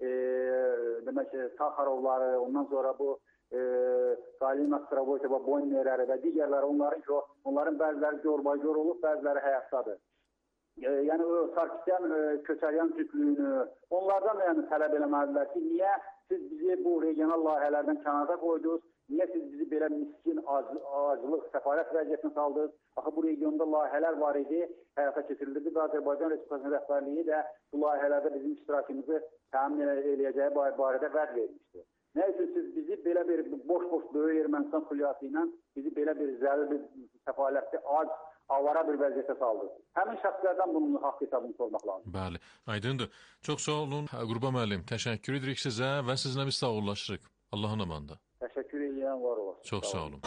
demək ki, Sakharovları, ondan sonra bu Galina Stravoytova, Bonnerləri və digərləri onların bəziləri görbagör olub, bəziləri həyatdadır. Yəni o Sarkisyan, Köçəryan cütlüyünü onlardan tələb eləməlidirlər ki, niyə siz bizi bu regional layihələrdən kənarda qoydunuz, niyə siz bizi belə miskin, aclıq, səfalət vəziyyətinə saldınız? Axı bu regionda layihələr var idi, həyata keçirildi və Azərbaycan Respublikasının rəhbərliyi də bu layihələrdə bizim iştirakımızı təmin eləyəcəyi barədə vəd vermişdir. Nə üçün siz bizi belə bir boş-boş böyük Ermənistan xülyası ilə bizi belə bir zəlil, səfalətli, avara bir vəziyyətə saldınız? Həmin şəxslərdən bunun haqq hesabını sormaq lazım. Bəli, aydındır. Çox sağ olun, Qurban müəllim. Təşəkkür edirik sizə və sizinlə biz sağollaşırıq. Allahın amanında. Təşəkkür edirəm, var olasın. Çox sağ olun.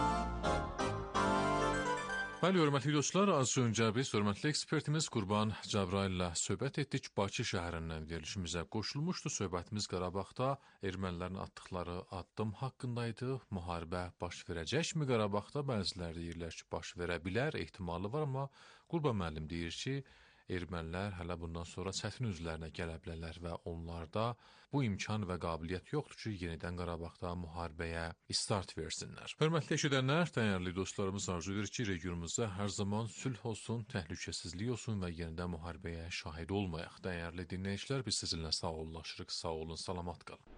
Bəli, hörmətli dostlar, az öncə biz hörmətli ekspertimiz Qurban Cəbrayıl ilə söhbət etdik. Bakı şəhərindən verilişimizə qoşulmuşdu. Söhbətimiz Qarabağda ermənilərin atdıqları addım haqqındaydı. Müharibə baş verəcəkmi Qarabağda? Bəziləri deyirlər ki, baş verə bilər, ehtimalı var, amma Qurban müəllim deyir ki, ermənilər hələ bundan sonra çətin üzlərinə gələ bilərlər və onlarda bu imkan və qabiliyyət yoxdur ki, yenidən Qarabağda müharibəyə start versinlər. Hörmətli eşidənlər, dəyərli dostlarımız, arzu edir ki, regionumuzda hər zaman sülh olsun, təhlükəsizlik olsun və yenidən müharibəyə şahid olmayaq. Dəyərli dinləyicilər, biz sizinlə sağollaşırıq, sağ olun, salamat qalın.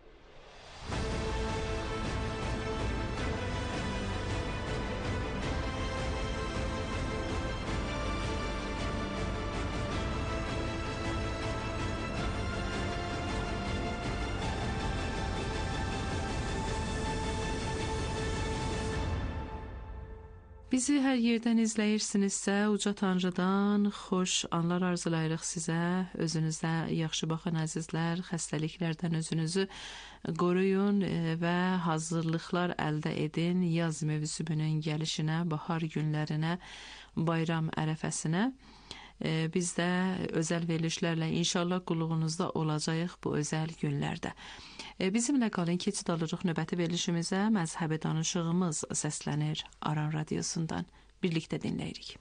Bizi hər yerdən izləyirsinizsə, uca Tanrıdan xoş anlar arzulayırıq sizə. Özünüzə yaxşı baxın əzizlər, xəstəliklərdən özünüzü qoruyun və hazırlıqlar əldə edin yaz mövsümünün gəlişinə, bahar günlərinə, bayram ərəfəsinə. Biz də özəl verilişlərlə inşallah qulluğunuzda olacağıq bu özəl günlərdə. Bizimlə qalın, keçid alırıq növbəti verilişimizə. Məzhəbi danışığımız səslənir Aran Radiosundan. Birlikdə dinləyirik.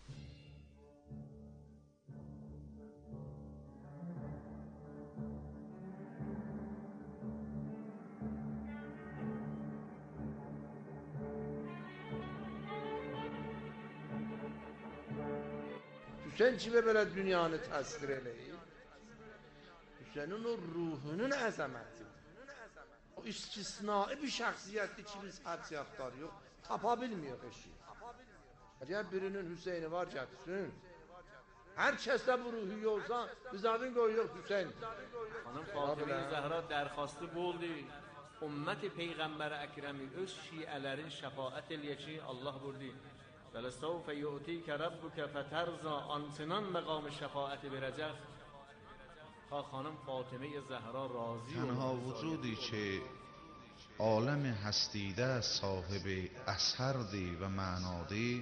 Hüseyin kimi belə dünyanı təsvir eləyir? Hüseynin o ruhunun əzəməti. O istisnai bir şəxsiyyətdir ki, biz hədsiyatlar yox, tapa bilmiyor eşi. Əgər birinin Hüseyni var gətirsin, hər kəsdə bu ruhu yolsa, biz adın qoyuyor Hüseyin. Xanım Fatimə Zəhra dərxastı bu oldu. Ümmət-i Peyğəmbər Əkrəmi öz şiələrin şəfaət eləyək ki, Allah burdi. وَلَسَوْفَ يُؤْتِيكَ رَبُّكَ فَتَرْضَى آنچنان مقام شفاعت برجف. خانم فاطمه زهرا راضی تنها وجودی که عالم هستیده صاحب اثردی و معنادی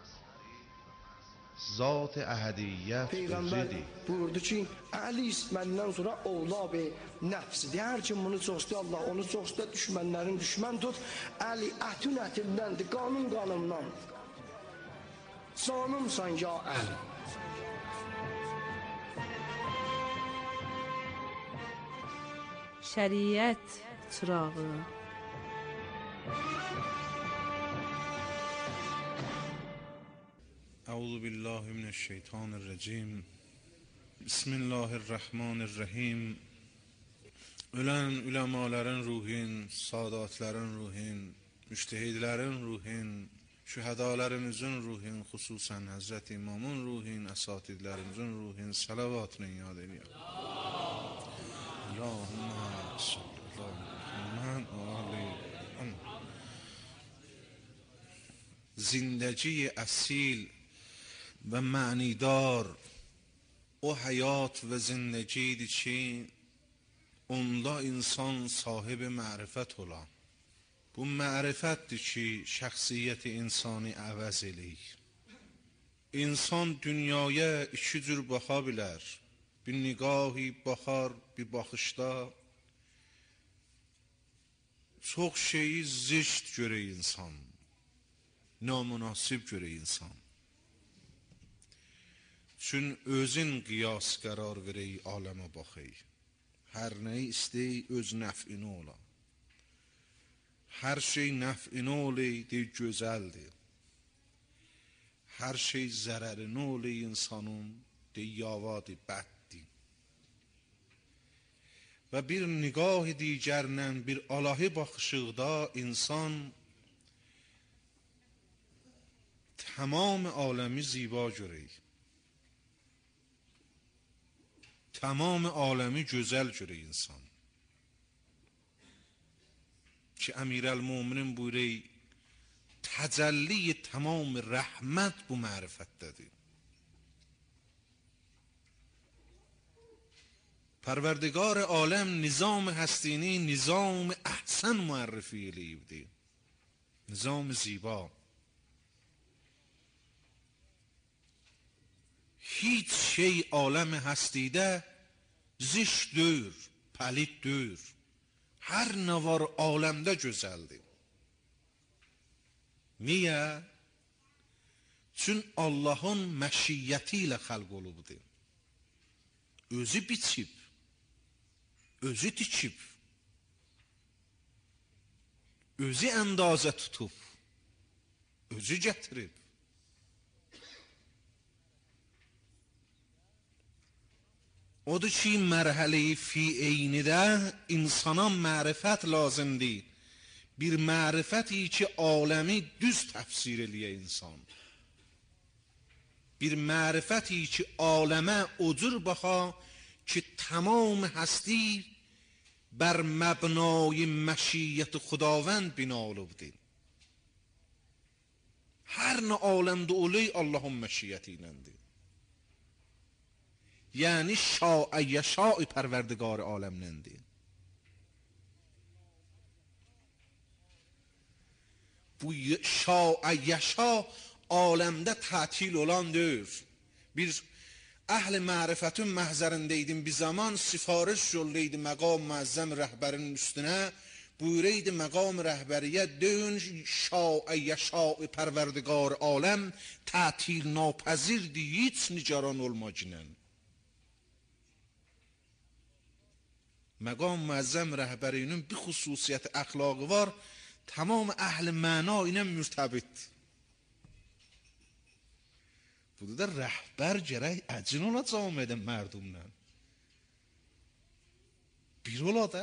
zat əhədiyyət özüdür. Buyurdu ki, Əli məndən sonra oğlab nəfsidir. Hər kim bunu çox istəyir, Allah onu çox istəyir, düşmənlərin düşmən tut. Əli ətün ətindəndir, qanun qanımdan. Canımsan ya Əli. Şəriət çırağı. اعوذ بالله من الشیطان الرجیم بسم الله الرحمن الرحیم Ölən üləmaların ruhin, sadatların ruhin, müştehidlərin ruhin, şühədalarımızın ruhin, xüsusən Həzrət İmamın ruhin, əsatidlərimizin ruhin, salavatını yad edirəm. Allahümmə sallallahu زندگی اصیل و معنیدار o hayat ve zindegiydi ki onda insan sahibi mərifət ola. Bu mərifətdir ki şəxsiyyəti insani əvəz eləyir. İnsan dünyaya iki cür baxa bilər. Bir nigahi baxar, bir baxışda çox şeyi zişt görür insan. Namunasib görür insan. Çün özün qiyas qərar verəy aləmə baxay. Hər nəyi istəy öz nəfini ola. Hər şey nəfini olay deyir gözəldir. Hər şey zərərini olay insanın deyir yavadır, bəddir. Və bir nigahi digərlə bir alahi baxışıqda insan tamam aləmi ziba görək. Tamam aləmi gözəl görək insan. Ki Əmirəl-Möminin buyuruq, təcəlli tamam rəhmət bu mərifətdədir. Pərverdigar aləm nizam həstini, nizam əhsən müərrifi eləyibdir. Nizam ziba. Hiç şey aləm həstidə ziş döyür, pəlit döyür. Hər nə var aləmdə gözəldir. Niyə? Çün Allahın məşiyyəti ilə xəlq olubdur. özü biçib, özü dikib, özü əndazə tutub, özü gətirib. Odur ki, mərhələ-i fi eynidə insana mərifət lazımdır. Bir mərifəti ki, aləmi düz təfsir eləyə insan. Bir mərifəti ki, aləmə o cür baxa ki, tamam həsti bər məbnai məşiyyət xudavənd bina olubdir. Hər nə aləmdə oluy Allahın məşiyyəti iləndir. Yəni şaə yəşaə pərverdigar aləmləndir. Bu şaə yəşa aləmdə tətil olan deyir. Bir əhl-i mərifətin məhzərindəydim bir zaman sifariş yolluydu məqam müəzzəm rəhbərinin üstünə. Buyureydi məqam rəhbəriyə dön şaə yəşaə pərverdigar aləm tətil napəzirdir, hiç nigaran olma ginən. Məqam müəzzəm rəhbərinin bir xüsusiyyət əxlaqı var, tamam əhl-i məna ilə mürtəbitdir. Bu da rəhbər gərək əcin ola camiədə mərdumla. Bir ola da.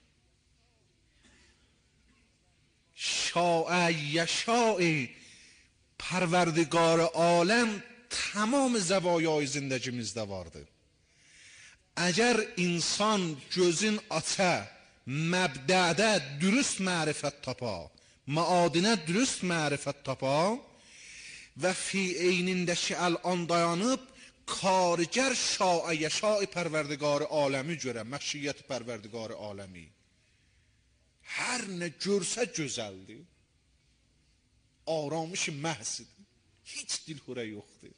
شاء یشاء پروردگار عالم تمام زوایای زندگimizdə vardır. Əgər insan gözün aça, məbdədə dürüst mərifət tapa, maadinə dürüst mərifət tapa və fi eynindəki əl'an dayanıb karigər şa'a yəşa'i pərverdigar aləmi görə, məşiyyət pərverdigar aləmi. Hər nə görsə gözəldir. Aramışı məhsidir. Hiç dilhurə yoxdur.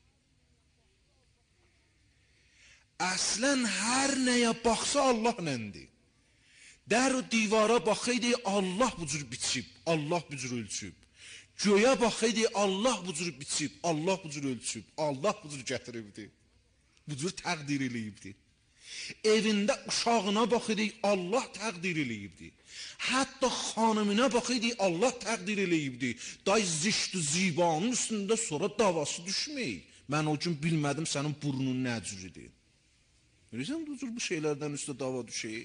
Əslən hər nəyə baxsa Allah nəndir. Dər o divara baxıydı, Allah bu cür biçib, Allah bu cür ölçüb. Göyə baxıydı, Allah bu cür biçib, Allah bu cür ölçüb, Allah bu cür gətiribdi. Bu cür təqdir eləyibdi. Evində uşağına baxıydı, Allah təqdir eləyibdi. Hətta xanımına baxıydı, Allah təqdir eləyibdi. Day zişt-i zibanın üstündə sonra davası düşməyik. Mən o gün bilmədim sənin burnun nə cürüdür. Görürsən bu cür bu şeylərdən üstə dava düşəyik.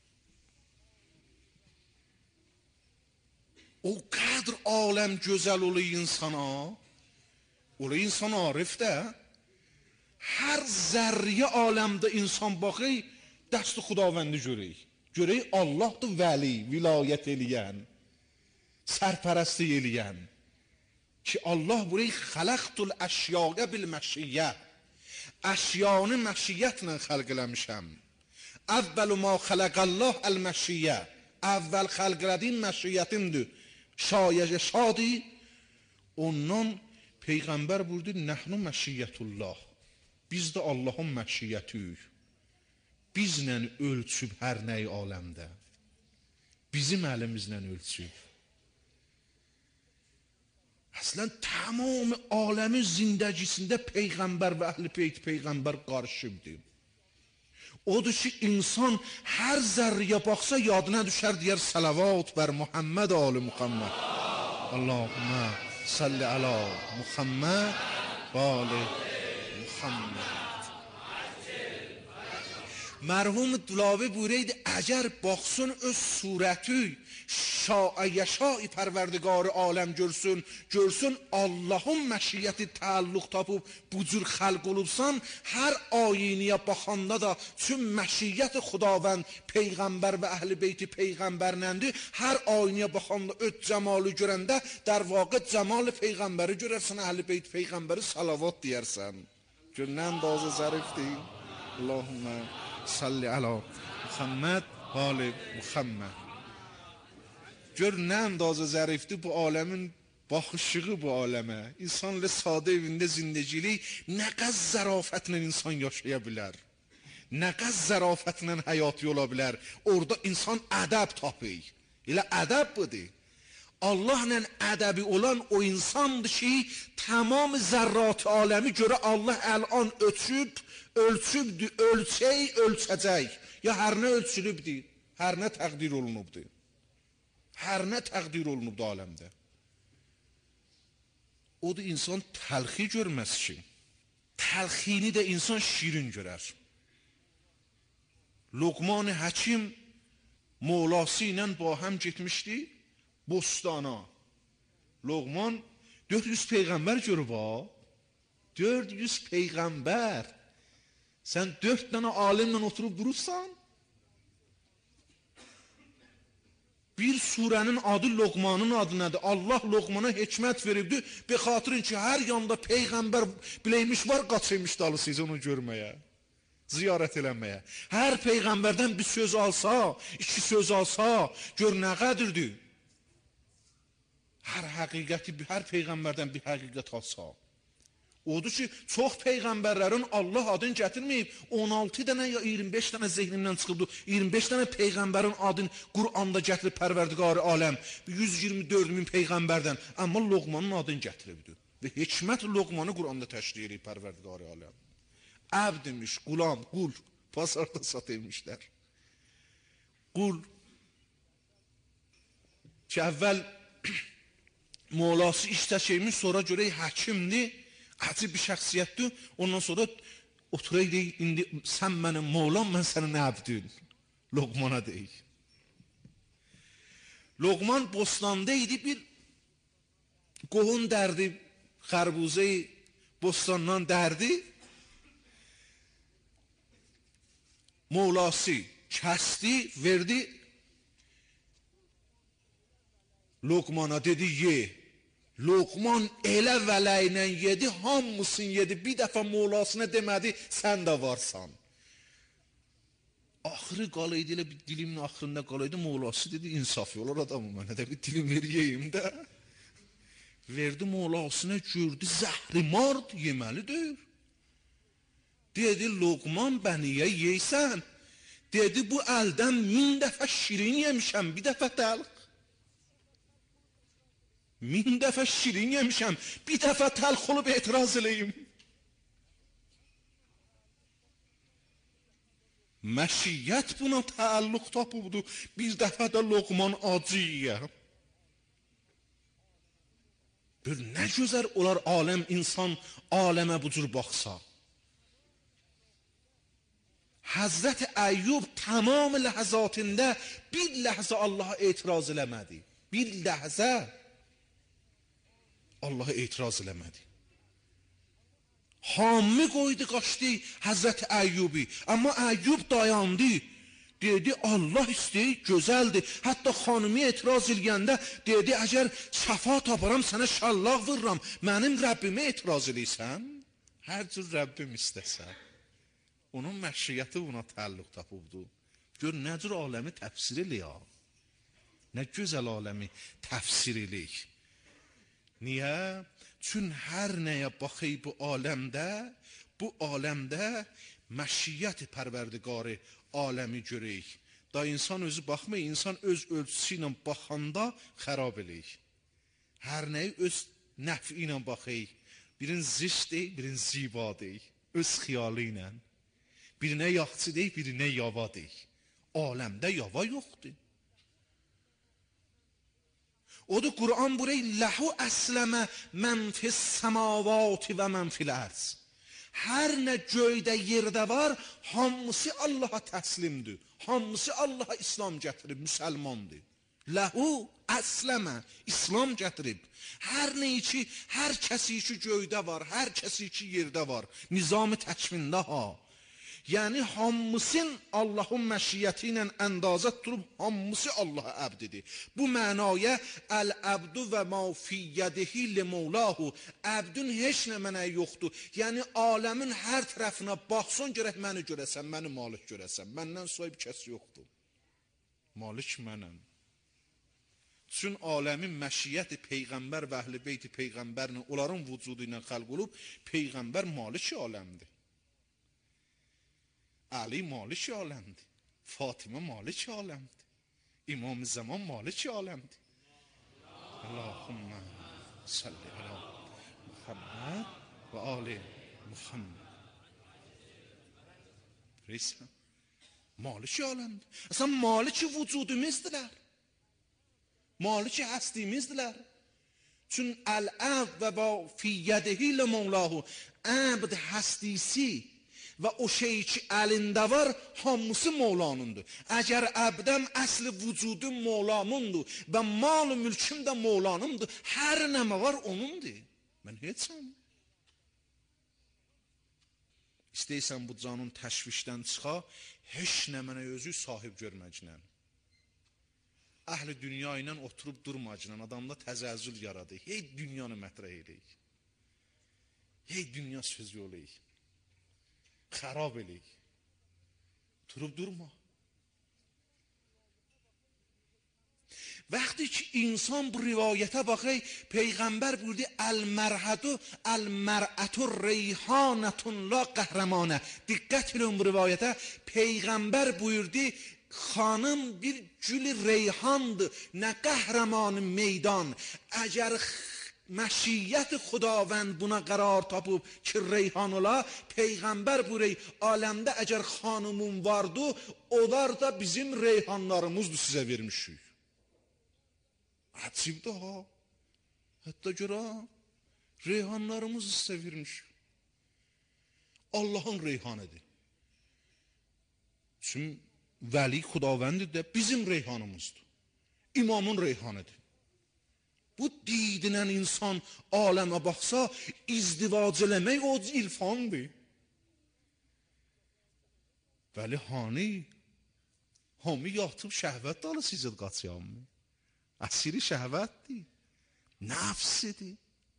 O kadr aləm gözəl olu insana, olu insan arif də, hər zərriyə aləmdə insan baxıyıq, dəst-i xudavəndi görəyik. Görək Allahdır vəli, vilayət eləyən, sərpərəstlik eləyən. Ki Allah burayı xələqtul əşyəyə bil məşiyyə. Əşyanı məşiyyətlə xəlq eləmişəm. Əvvəl ma xələqəllah əl-məşiyyə. Əvvəl xəlq elədiyim məşiyyətimdir. Şayəyə şadi. Ondan Peyğəmbər buyurdu, nəhnu məşiyyətullah. Biz də Allahın məşiyyətiyik. Bizlə ölçüb hər nəyi aləmdə. Bizim əlimizlə ölçüb. Əslən tamam aləmin zindəcisində Peyğəmbər və əhl-i beyt Peyğəmbər qarışıbdır. Odur ki insan hər zərriyə baxsa yadına düşər deyər salavat bər Muhammed ali Muhammed. Allahümmə salli ala Muhammed və ali Muhammed. Mərhum Dulavi buyureydi, əgər baxsın öz surəti şa'a yəşa'i pərverdigar aləm görsün, görsün Allahın məşiyyəti təalluq tapıb bu cür xəlq olubsan, hər ayiniyə baxanda da çün məşiyyət xudavənd Peyğəmbər və əhl-i beyti Peyğəmbərləndir, hər ayiniyə baxanda öz cəmalı görəndə در واقع cəmal Peyğəmbəri görərsən, əhl-i beyt Peyğəmbəri salavat deyərsən. Gör nə əndazə zərifdir. Allahümmə salli ala Muhammed ali Muhammed. Gör nə əndazə zərifdir bu aləmin baxışığı bu aləmə. İnsanla sadə evində zindəcilik nə qəz zərafətlə insan yaşaya bilər. Nə qəz zərafətlə həyat yola bilər. Orada insan ədəb tapır. Elə ədəb budur. Allahla ədəbi olan o insandır ki, tamam zərrat aləmi görə Allah əlan ölçübdür, ölçəcək. Ya hər nə ölçülübdür, hər nə təqdir olunubdur. Hər nə təqdir olunubdur aləmdə. O da insan təlxi görməz ki, təlxini də insan şirin görər. Luqman Həkim Mevlası ilə ba həm getmişdi bostana. Luqman 400 peyğəmbər görüb ha. 400 peyğəmbər. Sən 4 dənə alimlə oturub durursan. Bir surənin adı Luqmanın adı nədir? Allah Luqmana hikmət veribdi. Be xatirin ki, hər yanda peyğəmbər biləymiş var, qaçıymış dalı siz onu görməyə. Ziyarət eləməyə. Hər peyğəmbərdən bir söz alsa, 2 söz alsa, gör nə qədirdir. Hər peyğəmbərdən bir həqiqət alsa. Odur ki, çox peyğəmbərlərin Allah adını gətirməyib, 16 dənə ya 25 dənə zehnimdən çıxıbdır. 25 dənə peyğəmbərin adını Qur'anda gətirib Pərverdigar-ı aləm. 124 min peyğəmbərdən. Amma Luqmanın adını gətiribdir. Və hikmət Luqmanı Qur'anda təşrih edib Pərverdigar-ı aləm. Əbd demiş, qulam, qul, pazarda satılmışlar. Qul ki, əvvəl Mevlası iştəkəymiş, sonra görək həkimdir, əcib bir şəxsiyyətdir. Ondan sonra oturaydı, indi sən mənim Mevlam, mən sənin əbdin. Luqmana deyik. Luqman bostanda idi, bir qohun dərdi, xərbuzeyi bostandan dərdi. Mevlası kəsdi, verdi. Luqmana dedi, ye. Luqman elə vələylə yedi, hamısını yedi. Bir dəfə Mevlasına demədi, sən də varsan. Axırı qalaydı, elə bir dilimin axırında qalaydı. Mevlası dedi, insaf olar adamı, mənə də bir dilim veriyeyim də. Verdi Mevlasına, gördü, zəhrimard yeməlidir. Dedi, Luqman, bəniyə yeysən. Dedi, bu əldən 1000 dəfə şirin yemişəm, bir dəfə təlq. 1000 dəfə şirin yemişəm, bir dəfə təlx olub etiraz eləyim. Məşiyyət buna təalluq tapıbdır, bir dəfə də Luqman acı yiyəm. Bir nə gözəl olar aləm, insan aləmə bu cür baxsa. Həzrət Əyyub tamam ləhzatində bir ləhzə Allaha etiraz eləmədi. Bir ləhzə Allaha etiraz eləmədi. Hamı qoydu, qaçdı Həzrət Əyyubi. Amma Əyyub dayandı. Dedi, Allah istəyir, gözəldir. Hətta xanımı etiraz eləyəndə dedi, əgər şəfa taparam, sənə şallaq vururam. Mənim Rəbbimə etiraz eləysən, hər cür Rəbbim istəsə. Onun məşiyyəti buna təalluq tapıbdır. Gör, nə cür aləmi təfsir eləyək. Nə gözəl aləmi təfsir eləyək. Niyə? Çün hər nəyə baxı bu aləmdə məşiyyət pərverdigarı aləmi görək. Da insan özü baxmay, insan öz ölçüsü ilə baxanda xərab eləyik. Hər nəyi öz nəfi ilə baxıyıq. Birin zişt deyik, birin ziba deyik. Öz xiyalı ilə. Birinə yaxçı deyik, birinə yava deyik. Aləmdə yava yoxdur. Odur Qur'an burayı ləhu əsləmə mən fis səmavati və mən fil ərz. Hər nə göydə yerdə var, hamısı Allaha təslimdir. Hamısı Allaha İslam gətirib, müsəlmandır. Ləhu əsləmə, İslam gətirib. Hər nəyi ki, hər kəsi ki göydə var, hər kəsi ki yerdə var. Nizam-ı təkvində ha. Yəni hamısın Allahın məşiyyəti ilə əndazə durub, hamısı Allaha əbdidir. Bu mənaya əl-əbdu və mavfiyyədihi li-mevlahu. Əbdün heç nə mənə yoxdur. Yəni aləmin hər tərəfinə baxsın, görək məni görəsən, məni malik görəsən. Məndən soyub kəs yoxdur. Malik mənəm. Çün aləmin məşiyyəti Peyğəmbər və əhl-i beyti Peyğəmbərlə, onların vücudu ilə xəlq olub, Peyğəmbər malik aləmdir. Ali malik aləmdir. Fatimə malik aləmdir. İmam-ı Zaman malik aləmdir. Allahümme salli ala Muhammed ve ali Muhammed. Reisəm, maliki aləmdir. Əsən maliki vücudumuzdirlər. Maliki həstimizdirlər. Çün əl-əbd və ba fiyyədihi ilə mevlahu, əbd həstisi və o şey ki əlində var, hamısı Mevlanındır. Əgər əbdəm əsli vücudum Mevlamındır və mal-ı mülküm də Mevlanımdır, hər nəmə var onundur. Mən heçəm. İstəyirsən bu canın təşvişdən çıxa, heç nə mənə özü sahib görməcnən. Əhli dünya ilə oturub durmacnən, adamda təzəzzül yaradı. Hey dünyanı mətrəh eləyik. Hey dünya söz yoluyik. Xarab eləyik. Durub durma. Vəqti ki insan bu rivayətə baxay, Peyğəmbər buyurdu, Əl-mər'ətü reyhanətun la qəhrəmanə. Diqqət edin bu rivayətə, Peyğəmbər buyurdu, xanım bir gül reyhandır, nə qəhrəmanı meydan. Əgər məşiyyət xudavənd buna qərar tapıb ki reyhan ola, Peyğəmbər buyuruyor, aləmdə əgər xanımın vardı, onlar da bizim reyhanlarımızdır sizə vermişik. Əcibdir ha. Hətta görə reyhanlarımızı sizə vermişik. Allahın reyhanıdır. Çünki vəli xudavəndir də bizim reyhanımızdır. İmamın reyhanıdır. Bu didinən insan aləmə baxsa, izdivac eləmək o ilfandır. Vəli hani? Hami yatıb şəhvət dalı sizid qaçıyanmı? Əsiri şəhvətdir. Nəfsidir.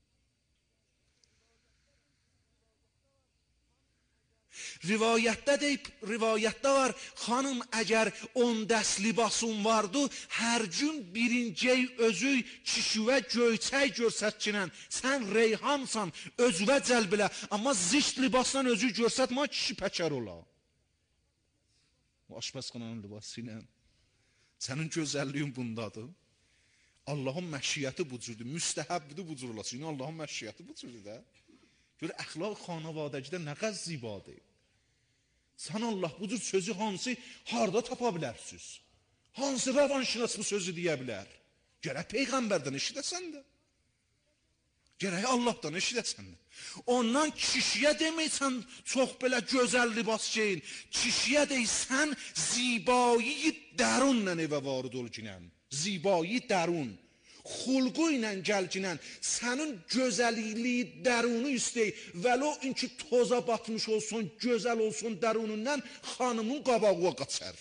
Rivayətdə var, xanım əgər 10 dəst libasın vardı, hər gün birincəy özü kişivə göyçək görsətkinən, sən reyhansan, özüvə cəlbilə, amma zişt libasdan özü görsətmə, kişi pəkər ola. Aşpəsxananın libası ilə, sənin gözəlliyin bundadır. Allahın məşiyyəti bu cürdür, müstəhəbbidir bu cür olasın. Yəni Allahın məşiyyəti bu cürdür də. Gör, əxlaq xanavadəcidə nə qəz zibadır. Sən Allah bu cür sözü hansı, harada tapa bilərsiniz? Hansı rəvanşinas bu sözü deyə bilər? Gərək Peyğəmbərdən eşidəsən də. Gərək Allahdan eşidəsən də. Ondan kişiyə deməysən, çox belə gözəl libas giyin. Kişiyə deysən, zibayi dərunla evə varid ol ginən. Zibayi dərun. Xulqu ilə gəl ginən. Sənin gözəlliyi dərunu istəy. Vəlo inki toza batmış olsun, gözəl olsun dərunundan, xanımın qabağı qaçar.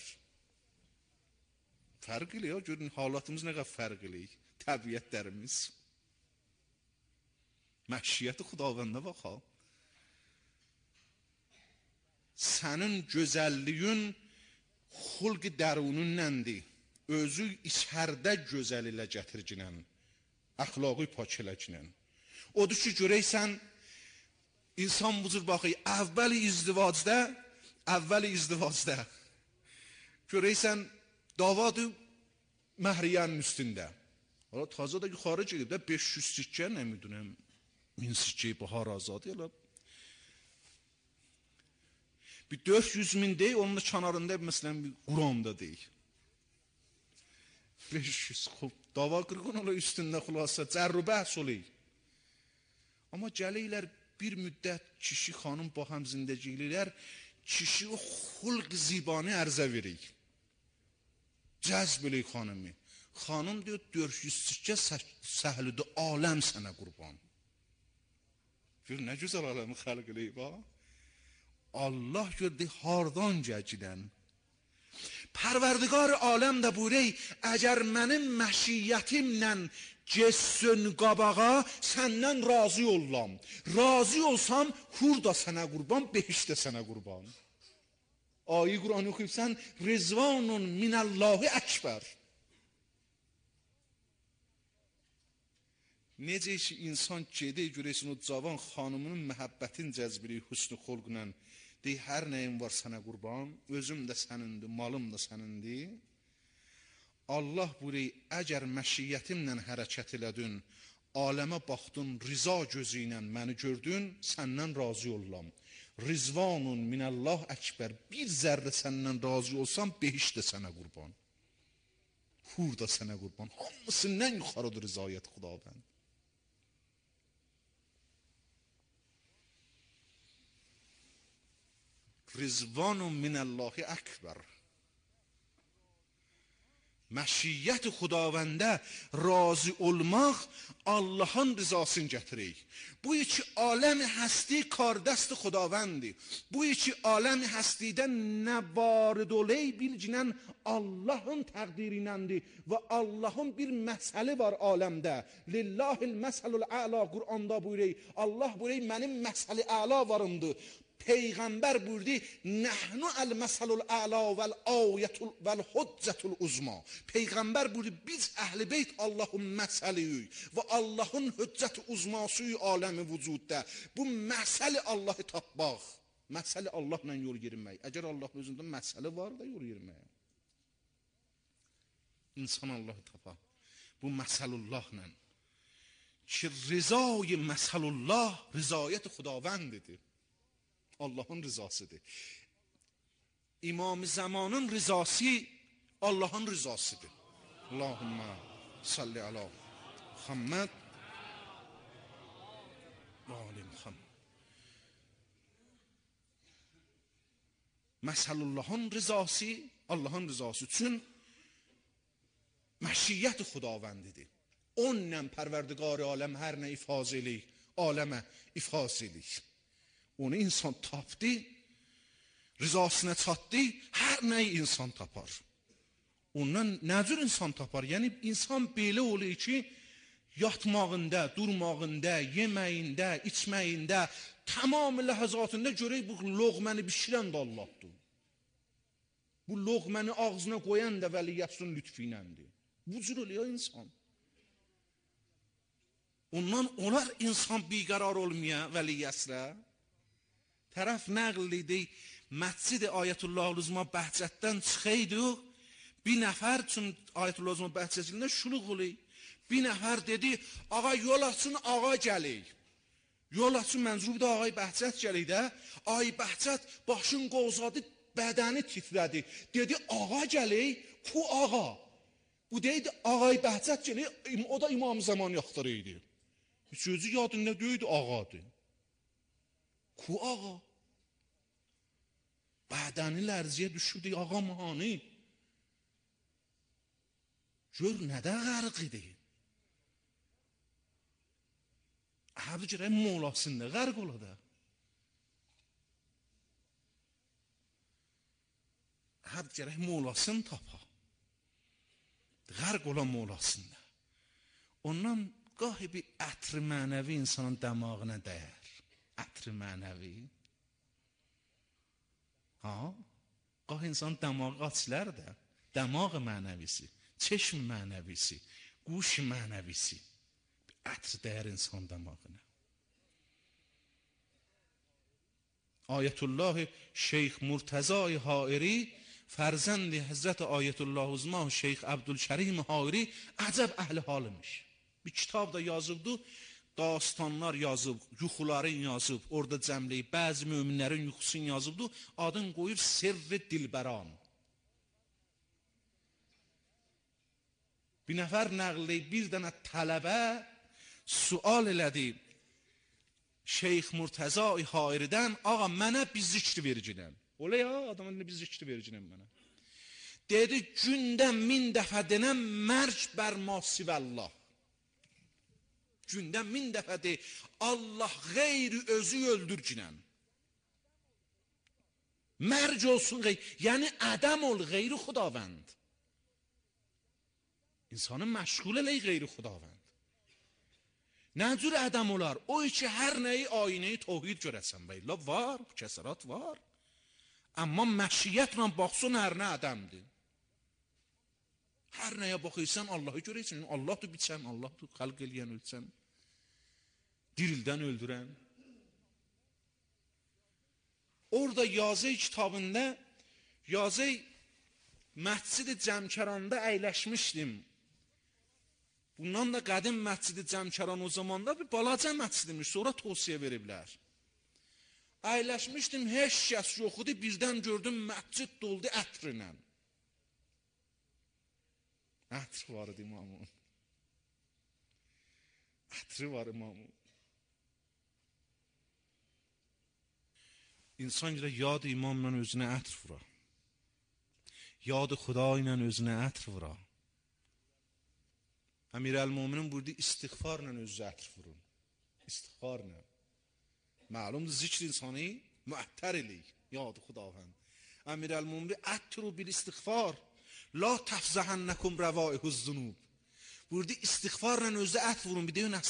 Fərq eləyək, görün, halatımız nə qədər fərq eləyik. Təbiətlərimiz. Məşiyyəti xudavəndə baxa. Sənin gözəlliyin xulq dərunundandır. Özü içərdə gözəl ilə gətirginən, əxlaqı pak eləginən. Odur ki, görəysən, insan bu cür baxır, əvvəli izdivacda, görəysən, davadır məhriyənin üstündə. Taza da yuxarı gedib də 500 sikkə, nə müdünəm, 1000 sikkəyi bahar azadı elə. Bir 400 min deyil, onun da kənarında məsələn bir Quran'da deyil. 500 xub, dava qırğın ola üstündə xulasa, cərru bəhs olayıq. Amma gəlirlər bir müddət kişi xanım baxam zindəciklər, kişi o xulq zibanı ərzə verik. Cəzb eləyik xanımı. Xanım diyor 400 sikkə səhlüdü aləm sənə qurban. Gör, nə gözəl aləmi xəlq eləyib ha? Allah gördü hardan gəlgilən. Pərverdigar aləm də buyurey, əgər mənim məşiyyətimlə geçsün qabağa, səndən razı olam. Razı olsam, hur da sənə qurban, behiş də sənə qurban. Ayi Quran oxuyubsan, Rizvanun minəllahi əkbər. Necə ki, insan gedə görəysin o cavan xanımının məhəbbətin cəzbili hüsnü xolqla, deyir, hər nəyim var sənə qurban, özüm də sənindir, malım da sənindir. Allah buyuruyor, əgər məşiyyətimlə hərəkət elədin, aləmə baxdın, riza gözü ilə məni gördün, səndən razı olam. Rizvanun minəllah əkbər, bir zərrə səndən razı olsam, behiş də sənə qurban. Hur da sənə qurban. Hamısından yuxarıdır rizayət Xudavənd. Rizvanun minəllahi əkbər. Məşiyyət Xudavəndə razı olmaq Allahın rızasını gətirir. Bu iki aləm həsti kardəst Xudavəndi. Bu iki aləm həstidən nə varid oley bilginən Allahın təqdirinəndir və Allahın bir məsəli var aləmdə. Lillahil məsəlul əla Quranda buyuruyor. Allah buyuruyor, mənim məsəli əla varımdır. Peyğəmbər buyurdu, nəhnu əl-məsəlul əla vəl-ayətul vəl-huccətul uzma. Peyğəmbər buyurdu, biz əhl-i beyt Allahın məsəliyik və Allahın hüccət-i uzmasıyıq aləmi vücudda. Bu məsəli Allahı tapmaq, məsəli Allahla yol girmək. Əgər Allahın özündə məsəli var da yol girməyə. İnsan Allahı tapar. Bu məsəlullahla. Ki rizayı məsəlullah, rizayət Xudavəndidir. Allahın rızasıdır. İmam-ı Zamanın rızası Allahın rızasıdır. Allahümme salli ala Muhammed ve ali Muhammed. Məsəlullahın rızası Allahın rızası üçün məşiyyət Xudavəndidir. Onunla pərverdigar aləm hər nə ifaz eləyik, aləmə ifaz eləyik. Onu insan tapdı, rızasına çatdı, hər nəyi insan tapar. Ondan nə cür insan tapar? Yəni, insan belə olur ki, yatmağında, durmağında, yeməyində, içməyində, tamamı ləhəzatında görək, bu loğməni bişirən də Allahdır. Bu loğməni ağzına qoyan da vəliyyəsin lütfinəndir. Bu cür oluyor insan. Ondan olar insan biqərar olmaya vəliyyəslə. Tərəf nəql idi, Məscid-i Ayətullah Uzma Bəhcətdən çıxıydı, bir nəfər üçün Ayətullah Uzma Bəhcətində şuluq olur. Bir nəfər dedi, ağa yol açın, ağa gəlir. Yol açın, mənzurub da ağay Bəhcət gəlir də. Ay Bəhcət başın qozadı, bədəni titrədi. Dedi, ağa gəlir, ku ağa. Bu deydi, ağay Bəhcət gəlir, o da İmam Zaman yaxdırıydı. Sözü yadında deydi, ağadır. Ku ağa. Bədəni lərziyə düşürdü, ağa mahanı. Gör, nədə qərq idi? Həbdə gərək molasında qərq ola da. Həbdə gərək molasını tapa. Qərq ola molasında. Ondan qahi bir ətr-i mənəvi insanın dəmağına dəyər. Ətr-i mənəvi. Qahi insan dəmağı açılar da, dəmağı mənəvisi, çeşm mənəvisi, quş mənəvisi, ətr dəyər insan dəmağına. Ayətullah Şeyx Murtəza-i Hairi, fərzəndi Həzrət Ayətullah Uzma Şeyx Əbdülkərim Hairi əcəb əhli halıymış. Bir kitab da yazıbdı, dastanlar yazıb, yuxuların yazıb, orada cəmləyib, bəzi möminlərin yuxusunu yazıbdı, adın qoyur Sirri Dilbəran. Bir nəfər nəqləyib, bir dənə tələbə sual elədi Şeyx Murtəza-i Hairidən, ağa, mənə bir zikri vericiləm. Ola ya, adamın bir zikri vericiləm mənə. Dedi, gündə 1000 dəfə denəm, mərc bər masivəllah. Gündə 1000 dəfə de, Allah qeyri özü öldürginən. Mərc olsun qeyri, yəni ədəm ol qeyri Xudavənd. İnsanı məşğul eləy qeyri Xudavənd. Nə cür ədəm olar? O ki, hər nəyi ayinəyi tohid görəsən və illa var, kəsərat var. Amma məşiyyətlə baxsın, hər nə ədəmdir. Hər nəyə baxıysan, Allahı görəysən. Allahdır biçən, Allahdır xalq eləyən, ölçən. Dirildən öldürən. Orada Yazı kitabında Yazı Məscid-i Cəmkəranda əyləşmişdim. Bundan da qədim Məscid-i Cəmkəran o zamanda bir balaca məscidmiş, sonra tövsiyə veriblər. Əyləşmişdim, heç kəs yox idi, birdən gördüm məscid doldu ətrlə. Ətr var idi imamın. Ətri var imamın. İnsan görə yad imamla özünə ətr vura. Yad Xuda ilə özünə ətr vura. Əmirəl-Möminin burada istiğfarla özünə ətr vurun. İstiğfarla. Məlumdur zikr insanı müəttər eləyik. Yad Xudavənd. Əmirəl-Mömin ətru bil istiğfar. La təfzəhənnəkum rəvaihuz zunub. Burada istiğfarla özünə ətr vurun. Bir deyün